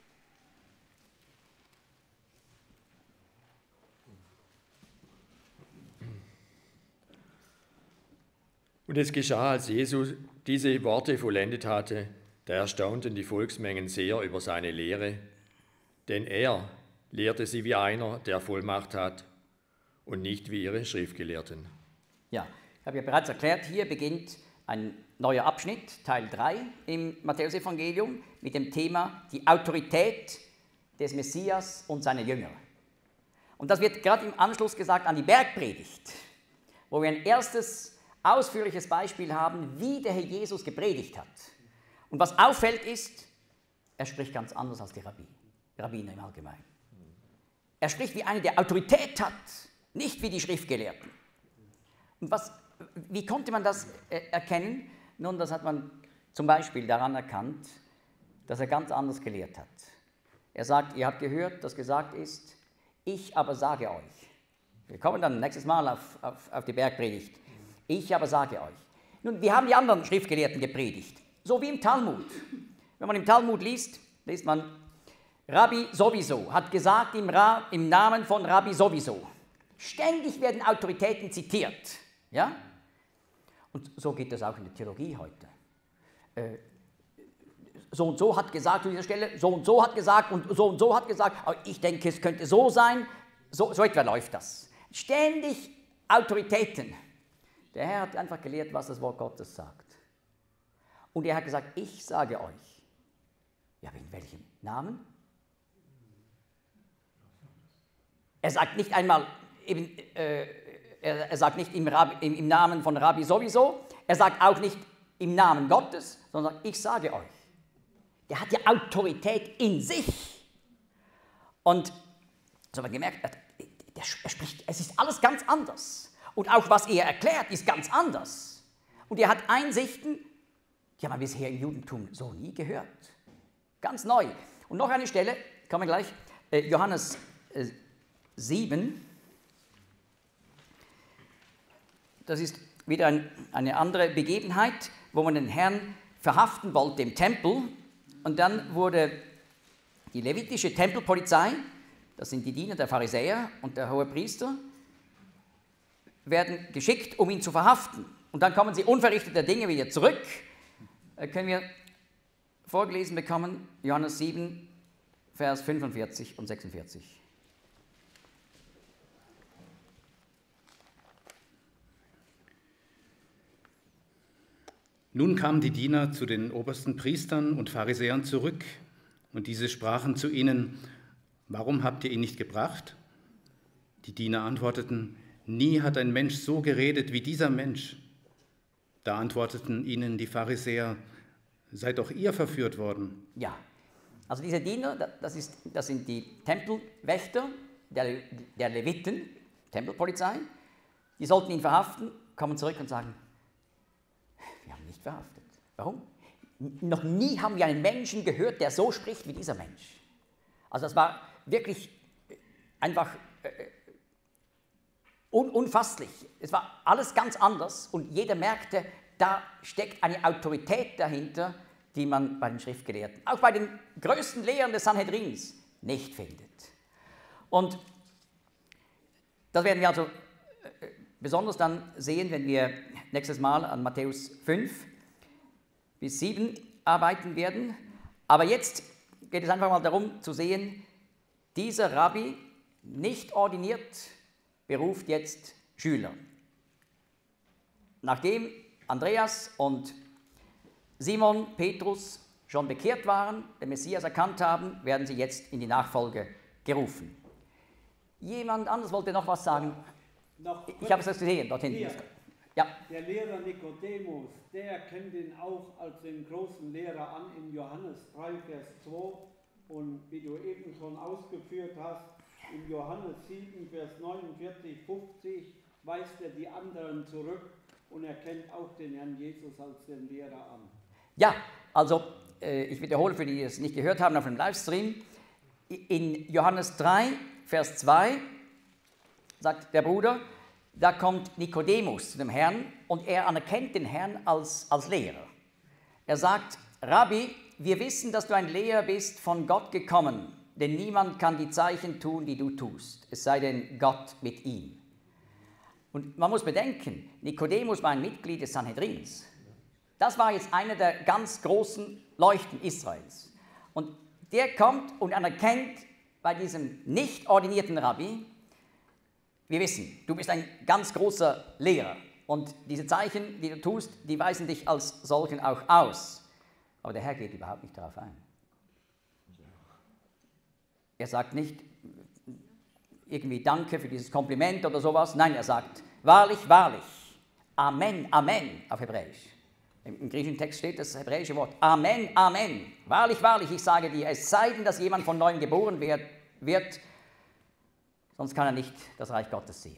Und es geschah, als Jesus diese Worte vollendet hatte, da erstaunten die Volksmengen sehr über seine Lehre, denn er lehrte sie wie einer, der Vollmacht hat, und nicht wie ihre Schriftgelehrten. Ja, ich habe ja bereits erklärt, hier beginnt ein neuer Abschnitt, Teil drei im Matthäusevangelium, mit dem Thema die Autorität des Messias und seiner Jünger. Und das wird gerade im Anschluss gesagt an die Bergpredigt, wo wir ein erstes ausführliches Beispiel haben, wie der Herr Jesus gepredigt hat. Und was auffällt ist, er spricht ganz anders als die Rabbi, Rabbiner im Allgemeinen. Er spricht wie einer, der Autorität hat, nicht wie die Schriftgelehrten. Und was, wie konnte man das äh, erkennen? Nun, das hat man zum Beispiel daran erkannt, dass er ganz anders gelehrt hat. Er sagt, ihr habt gehört, dass gesagt ist, ich aber sage euch. Wir kommen dann nächstes Mal auf, auf, auf die Bergpredigt. Ich aber sage euch. Nun, wir haben die anderen Schriftgelehrten gepredigt, so wie im Talmud. Wenn man im Talmud liest, liest man, Rabbi sowieso hat gesagt im, Ra, im Namen von Rabbi sowieso. Ständig werden Autoritäten zitiert. Ja? Und so geht das auch in der Theologie heute. Äh, so und so hat gesagt an dieser Stelle, so und so hat gesagt und so und so hat gesagt, aber ich denke, es könnte so sein, so, so etwa läuft das. Ständig Autoritäten. Der Herr hat einfach gelehrt, was das Wort Gottes sagt. Und er hat gesagt, ich sage euch. Ja, aber in welchem Namen? Er sagt nicht einmal, eben, äh, er, er sagt nicht im, Rabbi, im, im Namen von Rabbi sowieso, er sagt auch nicht im Namen Gottes, sondern sagt, ich sage euch. Der hat ja Autorität in sich. Und so haben wir gemerkt, der, der spricht, es ist alles ganz anders. Und auch was er erklärt, ist ganz anders. Und er hat Einsichten, die haben wir bisher im Judentum so nie gehört. Ganz neu. Und noch eine Stelle, kommen wir gleich, äh, Johannes äh, sieben. Das ist wieder ein, eine andere Begebenheit, wo man den Herrn verhaften wollte im Tempel. Und dann wurde die levitische Tempelpolizei, das sind die Diener der Pharisäer und der Hohepriester, werden geschickt, um ihn zu verhaften. Und dann kommen sie unverrichteter Dinge wieder zurück. Äh, können wir vorgelesen bekommen, Johannes sieben, Vers fünfundvierzig und sechsundvierzig. Nun kamen die Diener zu den obersten Priestern und Pharisäern zurück, und diese sprachen zu ihnen, warum habt ihr ihn nicht gebracht? Die Diener antworteten, nie hat ein Mensch so geredet wie dieser Mensch. Da antworteten ihnen die Pharisäer, seid doch ihr verführt worden. Ja, also diese Diener, das, ist, das sind die Tempelwächter der, der Leviten, Tempelpolizei, die sollten ihn verhaften, kommen zurück und sagen, wir haben ihn nicht verhaftet. Warum? Noch nie haben wir einen Menschen gehört, der so spricht wie dieser Mensch. Also das war wirklich einfach äh, un unfasslich. Es war alles ganz anders und jeder merkte, da steckt eine Autorität dahinter, die man bei den Schriftgelehrten, auch bei den größten Lehrern des Sanhedrins, nicht findet. Und das werden wir also besonders dann sehen, wenn wir nächstes Mal an Matthäus fünf bis sieben arbeiten werden. Aber jetzt geht es einfach mal darum zu sehen, dieser Rabbi, nicht ordiniert, beruft jetzt Schüler. Nachdem Andreas und Simon, Petrus schon bekehrt waren, den Messias erkannt haben, werden sie jetzt in die Nachfolge gerufen. Jemand anderes wollte noch was sagen? Noch Ich habe es gesehen, dort hinten. Hier. Ja. Der Lehrer Nikodemus, der erkennt ihn auch als den großen Lehrer an in Johannes drei, Vers zwei. Und wie du eben schon ausgeführt hast, in Johannes sieben, Vers neunundvierzig, fünfzig weist er die anderen zurück und erkennt auch den Herrn Jesus als den Lehrer an. Ja, also äh, ich wiederhole für die, die es nicht gehört haben auf dem Livestream. In Johannes drei, Vers zwei sagt der Bruder, da kommt Nikodemus zu dem Herrn und er anerkennt den Herrn als, als Lehrer. Er sagt, Rabbi, wir wissen, dass du ein Lehrer bist, von Gott gekommen, denn niemand kann die Zeichen tun, die du tust, es sei denn Gott mit ihm. Und man muss bedenken, Nikodemus war ein Mitglied des Sanhedrins. Das war jetzt einer der ganz großen Leuchten Israels. Und der kommt und anerkennt bei diesem nicht ordinierten Rabbi, wir wissen, du bist ein ganz großer Lehrer und diese Zeichen, die du tust, die weisen dich als solchen auch aus. Aber der Herr geht überhaupt nicht darauf ein. Er sagt nicht irgendwie Danke für dieses Kompliment oder sowas. Nein, er sagt wahrlich, wahrlich, Amen, Amen auf Hebräisch. Im griechischen Text steht das hebräische Wort Amen, Amen. Wahrlich, wahrlich, ich sage dir, es sei denn, dass jemand von neuem geboren wird, wird, sonst kann er nicht das Reich Gottes sehen.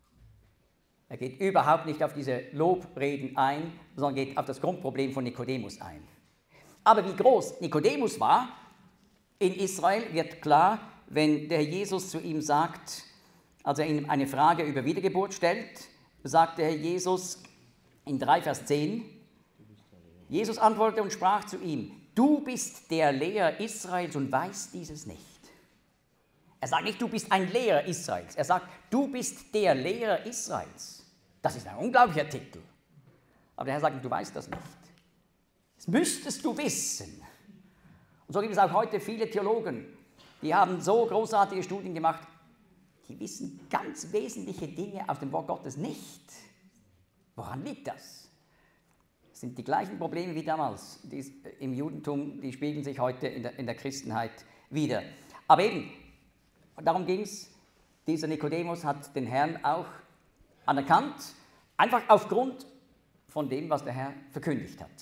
Er geht überhaupt nicht auf diese Lobreden ein, sondern geht auf das Grundproblem von Nikodemus ein. Aber wie groß Nikodemus war in Israel, wird klar, wenn der Herr Jesus zu ihm sagt, als er ihm eine Frage über Wiedergeburt stellt, sagt der Herr Jesus in drei Vers zehn, Jesus antwortete und sprach zu ihm, du bist der Lehrer Israels und weißt dieses nicht. Er sagt nicht, du bist ein Lehrer Israels. Er sagt, du bist der Lehrer Israels. Das ist ein unglaublicher Titel. Aber der Herr sagt, du weißt das nicht. Das müsstest du wissen. Und so gibt es auch heute viele Theologen, die haben so großartige Studien gemacht, die wissen ganz wesentliche Dinge aus dem Wort Gottes nicht. Woran liegt das? Das sind die gleichen Probleme wie damals die im Judentum, die spiegeln sich heute in der, in der Christenheit wieder. Aber eben, darum ging es, dieser Nikodemus hat den Herrn auch anerkannt, einfach aufgrund von dem, was der Herr verkündigt hat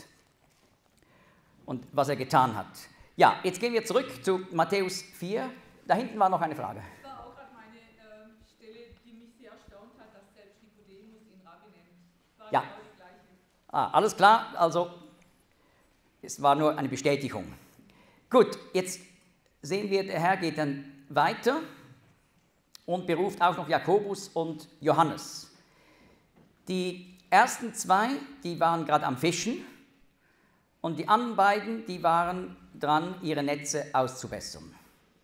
und was er getan hat. Ja, jetzt gehen wir zurück zu Matthäus vier. Da hinten war noch eine Frage. Das war auch gerade meine äh, Stelle, die mich sehr erstaunt hat, dass selbst Nikodemus ihn Rabbi nennt. War Ja. genau das Gleiche. Ah, alles klar, also es war nur eine Bestätigung. Gut, jetzt sehen wir, der Herr geht dann weiter und beruft auch noch Jakobus und Johannes. Die ersten zwei, die waren gerade am Fischen und die anderen beiden, die waren dran, ihre Netze auszubessern.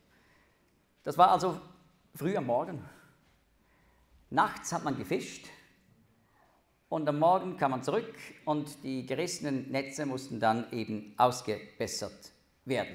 Das war also früh am Morgen. Nachts hat man gefischt und am Morgen kam man zurück und die gerissenen Netze mussten dann eben ausgebessert werden.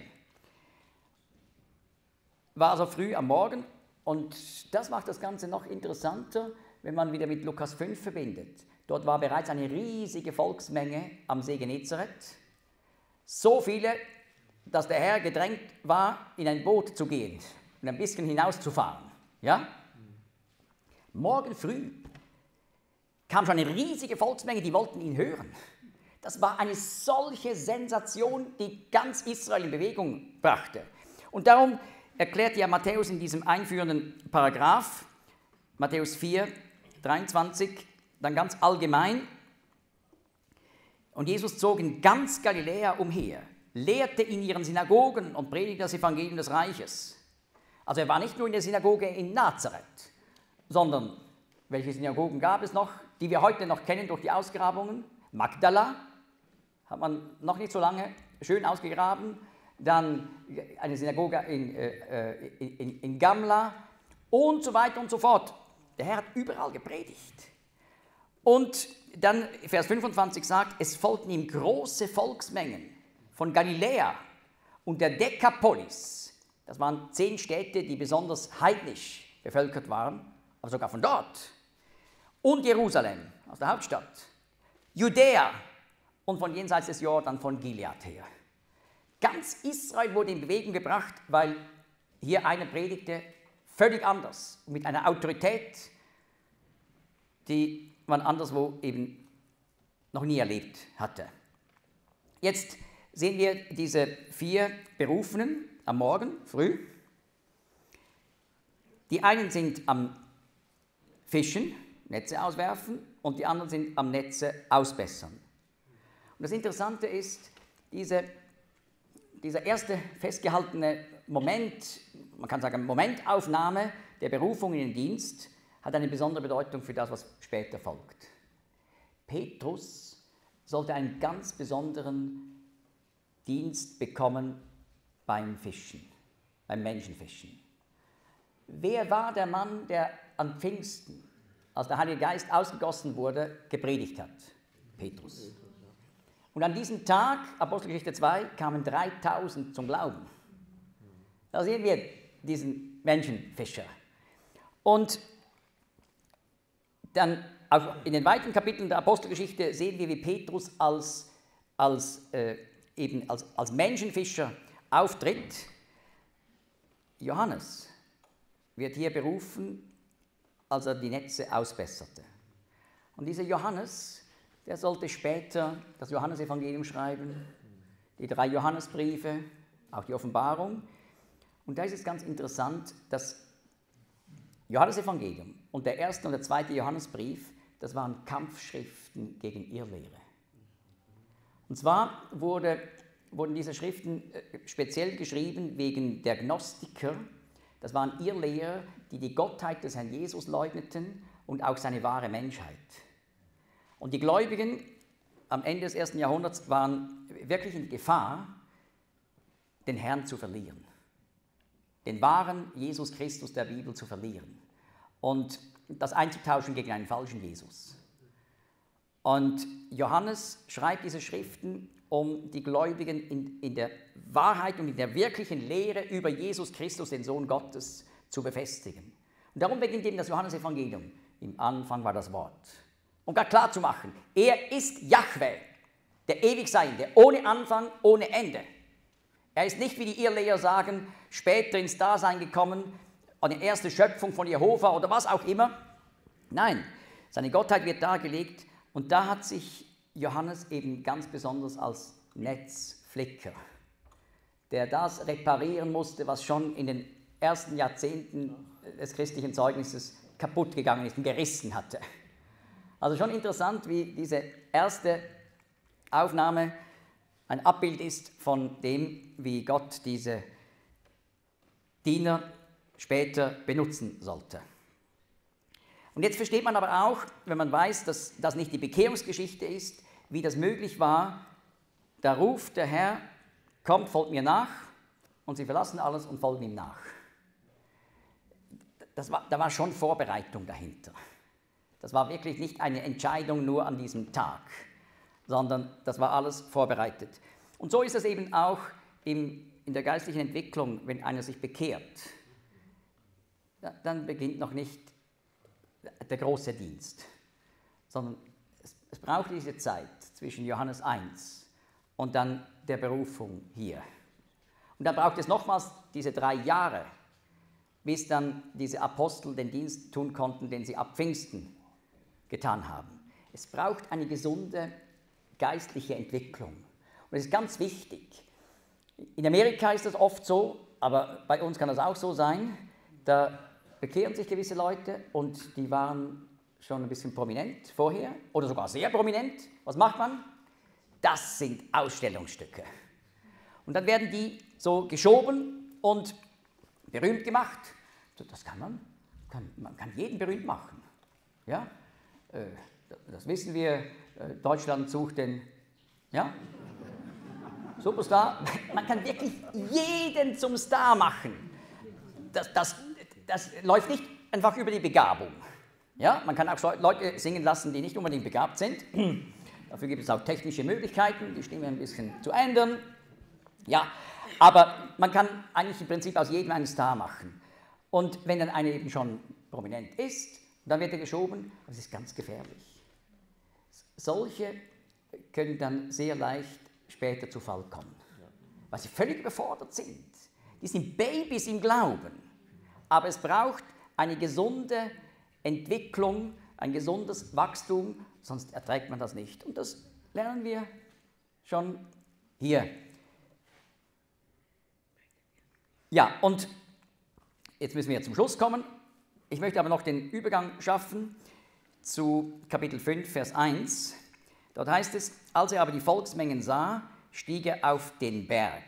War also früh am Morgen und das macht das Ganze noch interessanter, wenn man wieder mit Lukas fünf verbindet. Dort war bereits eine riesige Volksmenge am See Genezareth. So viele, dass der Herr gedrängt war, in ein Boot zu gehen und ein bisschen hinauszufahren. Ja? Morgen früh kam schon eine riesige Volksmenge, die wollten ihn hören. Das war eine solche Sensation, die ganz Israel in Bewegung brachte. Und darum erklärt ja Matthäus in diesem einführenden Paragraph, Matthäus vier, dreiundzwanzig, dann ganz allgemein, und Jesus zog in ganz Galiläa umher, lehrte in ihren Synagogen und predigte das Evangelium des Reiches. Also er war nicht nur in der Synagoge in Nazareth, sondern welche Synagogen gab es noch, die wir heute noch kennen durch die Ausgrabungen? Magdala hat man noch nicht so lange schön ausgegraben, dann eine Synagoge in, äh, in, in Gamla und so weiter und so fort. Der Herr hat überall gepredigt. Und dann Vers fünfundzwanzig sagt, es folgten ihm große Volksmengen von Galiläa und der Dekapolis. Das waren zehn Städte, die besonders heidnisch bevölkert waren, aber sogar von dort. Und Jerusalem, aus der Hauptstadt. Judäa und von jenseits des Jordan, von Gilead her. Ganz Israel wurde in Bewegung gebracht, weil hier einer predigte völlig anders, mit einer Autorität, die man anderswo eben noch nie erlebt hatte. Jetzt sehen wir diese vier Berufenen am Morgen früh. Die einen sind am Fischen, Netze auswerfen, und die anderen sind am Netze ausbessern. Und das Interessante ist, diese, dieser erste festgehaltene Moment, man kann sagen Momentaufnahme der Berufung in den Dienst, hat eine besondere Bedeutung für das, was später folgt. Petrus sollte einen ganz besonderen Dienst bekommen beim Fischen, beim Menschenfischen. Wer war der Mann, der an Pfingsten, als der Heilige Geist ausgegossen wurde, gepredigt hat? Petrus. Und an diesem Tag, Apostelgeschichte zwei, kamen dreitausend zum Glauben. Da sehen wir diesen Menschenfischer. Und dann auch in den weiteren Kapiteln der Apostelgeschichte sehen wir, wie Petrus als, als, äh, eben als, als Menschenfischer auftritt. Johannes wird hier berufen, als er die Netze ausbesserte. Und dieser Johannes, der sollte später das Johannesevangelium schreiben, die drei Johannesbriefe, auch die Offenbarung. Und da ist es ganz interessant, dass Johannesevangelium und der erste und der zweite Johannesbrief, das waren Kampfschriften gegen Irrlehre. Und zwar wurde, wurden diese Schriften speziell geschrieben wegen der Gnostiker. Das waren Irrlehrer, die die Gottheit des Herrn Jesus leugneten und auch seine wahre Menschheit. Und die Gläubigen am Ende des ersten Jahrhunderts waren wirklich in Gefahr, den Herrn zu verlieren. Den wahren Jesus Christus der Bibel zu verlieren und das einzutauschen gegen einen falschen Jesus. Und Johannes schreibt diese Schriften, um die Gläubigen in, in der Wahrheit und in der wirklichen Lehre über Jesus Christus, den Sohn Gottes, zu befestigen. Und darum beginnt eben das Johannesevangelium. Im Anfang war das Wort. Um gar klar zu machen, er ist Jahwe, der Ewigseinde, ohne Anfang, ohne Ende. Er ist nicht, wie die Irrlehrer sagen, später ins Dasein gekommen, eine erste Schöpfung von Jehova oder was auch immer. Nein, seine Gottheit wird dargelegt und da hat sich Johannes eben ganz besonders als Netzflicker, der das reparieren musste, was schon in den ersten Jahrzehnten des christlichen Zeugnisses kaputt gegangen ist und gerissen hatte. Also schon interessant, wie diese erste Aufnahme ein Abbild ist von dem, wie Gott diese Diener später benutzen sollte. Und jetzt versteht man aber auch, wenn man weiß, dass das nicht die Bekehrungsgeschichte ist, wie das möglich war. Da ruft der Herr, kommt, folgt mir nach, und sie verlassen alles und folgen ihm nach. Das war, da war schon Vorbereitung dahinter. Das war wirklich nicht eine Entscheidung nur an diesem Tag, sondern das war alles vorbereitet. Und so ist es eben auch im, in der geistlichen Entwicklung, wenn einer sich bekehrt, dann beginnt noch nicht der große Dienst, sondern es, es braucht diese Zeit zwischen Johannes eins und dann der Berufung hier. Und dann braucht es nochmals diese drei Jahre, bis dann diese Apostel den Dienst tun konnten, den sie ab Pfingsten getan haben. Es braucht eine gesunde geistliche Entwicklung. Und es ist ganz wichtig. In Amerika ist das oft so, aber bei uns kann das auch so sein, da bekehren sich gewisse Leute und die waren schon ein bisschen prominent vorher oder sogar sehr prominent. Was macht man? Das sind Ausstellungsstücke. Und dann werden die so geschoben und berühmt gemacht. Das kann man, kann, man kann jeden berühmt machen. Ja? Das wissen wir, Deutschland sucht den ja? Superstar. Man kann wirklich jeden zum Star machen. Das, das, das läuft nicht einfach über die Begabung. Ja? Man kann auch Leute singen lassen, die nicht unbedingt begabt sind. Dafür gibt es auch technische Möglichkeiten, die Stimme ein bisschen zu ändern. Ja, aber man kann eigentlich im Prinzip aus jedem einen Star machen. Und wenn dann einer eben schon prominent ist, dann wird er geschoben, das ist ganz gefährlich. Solche können dann sehr leicht später zu Fall kommen, weil sie völlig überfordert sind. Die sind Babys im Glauben, aber es braucht eine gesunde Entwicklung, ein gesundes Wachstum, sonst erträgt man das nicht. Und das lernen wir schon hier. Ja, und jetzt müssen wir zum Schluss kommen. Ich möchte aber noch den Übergang schaffen zu Kapitel fünf, Vers eins. Dort heißt es, als er aber die Volksmengen sah, stieg er auf den Berg.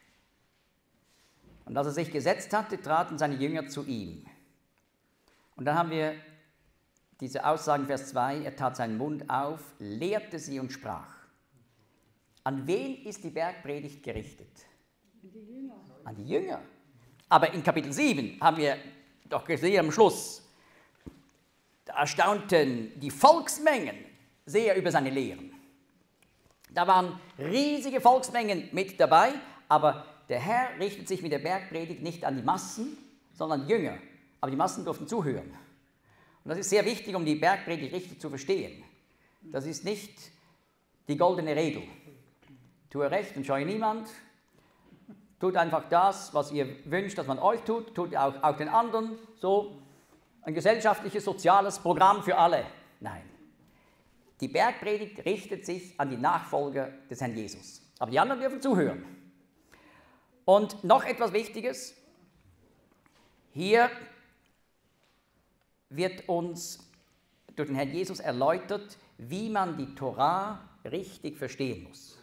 Und als er sich gesetzt hatte, traten seine Jünger zu ihm. Und dann haben wir diese Aussagen, Vers zwei, er tat seinen Mund auf, lehrte sie und sprach. An wen ist die Bergpredigt gerichtet? An die Jünger. An die Jünger. Aber in Kapitel sieben haben wir doch gesehen am Schluss, da erstaunten die Volksmengen sehr über seine Lehren. Da waren riesige Volksmengen mit dabei, aber der Herr richtet sich mit der Bergpredigt nicht an die Massen, sondern an die Jünger. Aber die Massen durften zuhören. Und das ist sehr wichtig, um die Bergpredigt richtig zu verstehen. Das ist nicht die goldene Regel. Tue recht und scheue niemand. Tut einfach das, was ihr wünscht, dass man euch tut. Tut auch, auch den anderen. So ein gesellschaftliches, soziales Programm für alle. Nein. Die Bergpredigt richtet sich an die Nachfolger des Herrn Jesus. Aber die anderen dürfen zuhören. Und noch etwas Wichtiges. Hier wird uns durch den Herrn Jesus erläutert, wie man die Torah richtig verstehen muss.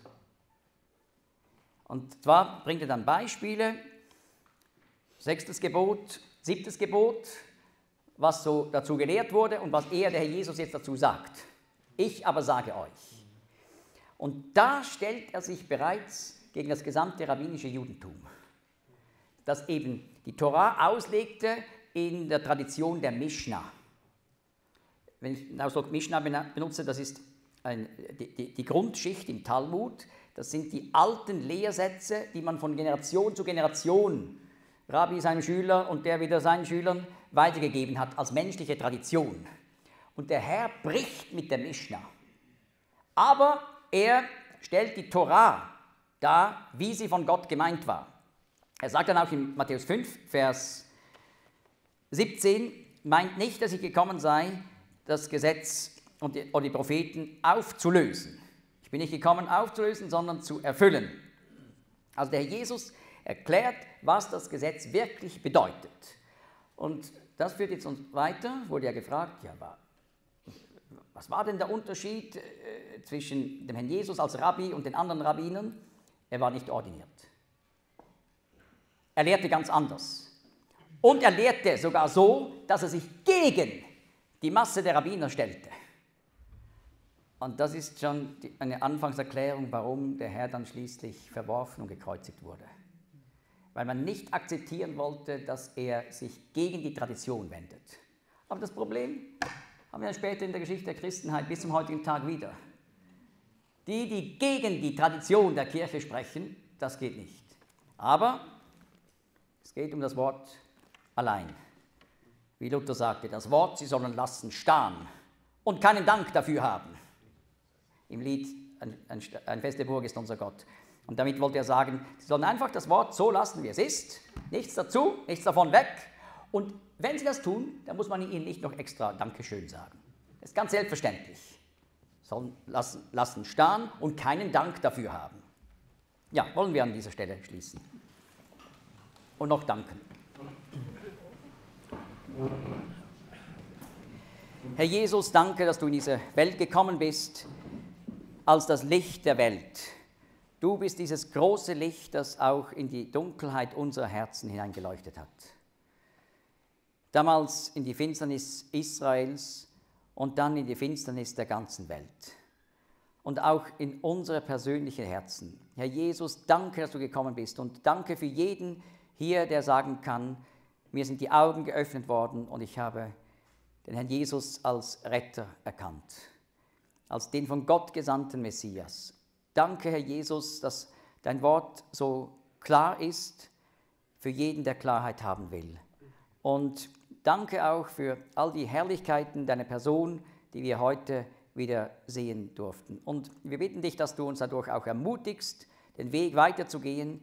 Und zwar bringt er dann Beispiele, sechstes Gebot, siebtes Gebot, was so dazu gelehrt wurde und was er, der Herr Jesus, jetzt dazu sagt. Ich aber sage euch. Und da stellt er sich bereits gegen das gesamte rabbinische Judentum, das eben die Torah auslegte in der Tradition der Mishnah. Wenn ich den Ausdruck Mishnah benutze, das ist ein, die, die, die Grundschicht im Talmud, das sind die alten Lehrsätze, die man von Generation zu Generation, Rabbi seinem Schüler und der wieder seinen Schülern, weitergegeben hat als menschliche Tradition. Und der Herr bricht mit der Mishnah. Aber er stellt die Torah dar, wie sie von Gott gemeint war. Er sagt dann auch in Matthäus fünf, Vers siebzehn, meint nicht, dass ich gekommen sei, das Gesetz und die, und die Propheten aufzulösen. Ich bin nicht gekommen, aufzulösen, sondern zu erfüllen. Also der Herr Jesus erklärt, was das Gesetz wirklich bedeutet. Und das führt jetzt uns weiter, wurde ja gefragt, ja, was war denn der Unterschied äh, zwischen dem Herrn Jesus als Rabbi und den anderen Rabbinern? Er war nicht ordiniert. Er lehrte ganz anders. Und er lehrte sogar so, dass er sich gegen die Masse der Rabbiner stellte. Und das ist schon die, eine Anfangserklärung, warum der Herr dann schließlich verworfen und gekreuzigt wurde. Weil man nicht akzeptieren wollte, dass er sich gegen die Tradition wendet. Aber das Problem haben wir später in der Geschichte der Christenheit bis zum heutigen Tag wieder. Die, die gegen die Tradition der Kirche sprechen, das geht nicht. Aber es geht um das Wort allein. Wie Luther sagte, das Wort, sie sollen lassen stehen und keinen Dank dafür haben. Im Lied ein, ein, ein feste Burg ist unser Gott. Und damit wollte er sagen, sie sollen einfach das Wort so lassen, wie es ist, nichts dazu, nichts davon weg. Und wenn sie das tun, dann muss man ihnen nicht noch extra Dankeschön sagen. Das ist ganz selbstverständlich. Sollen lassen, lassen stehen und keinen Dank dafür haben. Ja, wollen wir an dieser Stelle schließen. Und noch danken. Herr Jesus, danke, dass du in diese Welt gekommen bist, als das Licht der Welt. Du bist dieses große Licht, das auch in die Dunkelheit unserer Herzen hineingeleuchtet hat. Damals in die Finsternis Israels und dann in die Finsternis der ganzen Welt. Und auch in unsere persönlichen Herzen. Herr Jesus, danke, dass du gekommen bist und danke für jeden hier, der sagen kann, mir sind die Augen geöffnet worden und ich habe den Herrn Jesus als Retter erkannt, als den von Gott gesandten Messias. Danke, Herr Jesus, dass dein Wort so klar ist für jeden, der Klarheit haben will. Und danke auch für all die Herrlichkeiten deiner Person, die wir heute wieder sehen durften. Und wir bitten dich, dass du uns dadurch auch ermutigst, den Weg weiterzugehen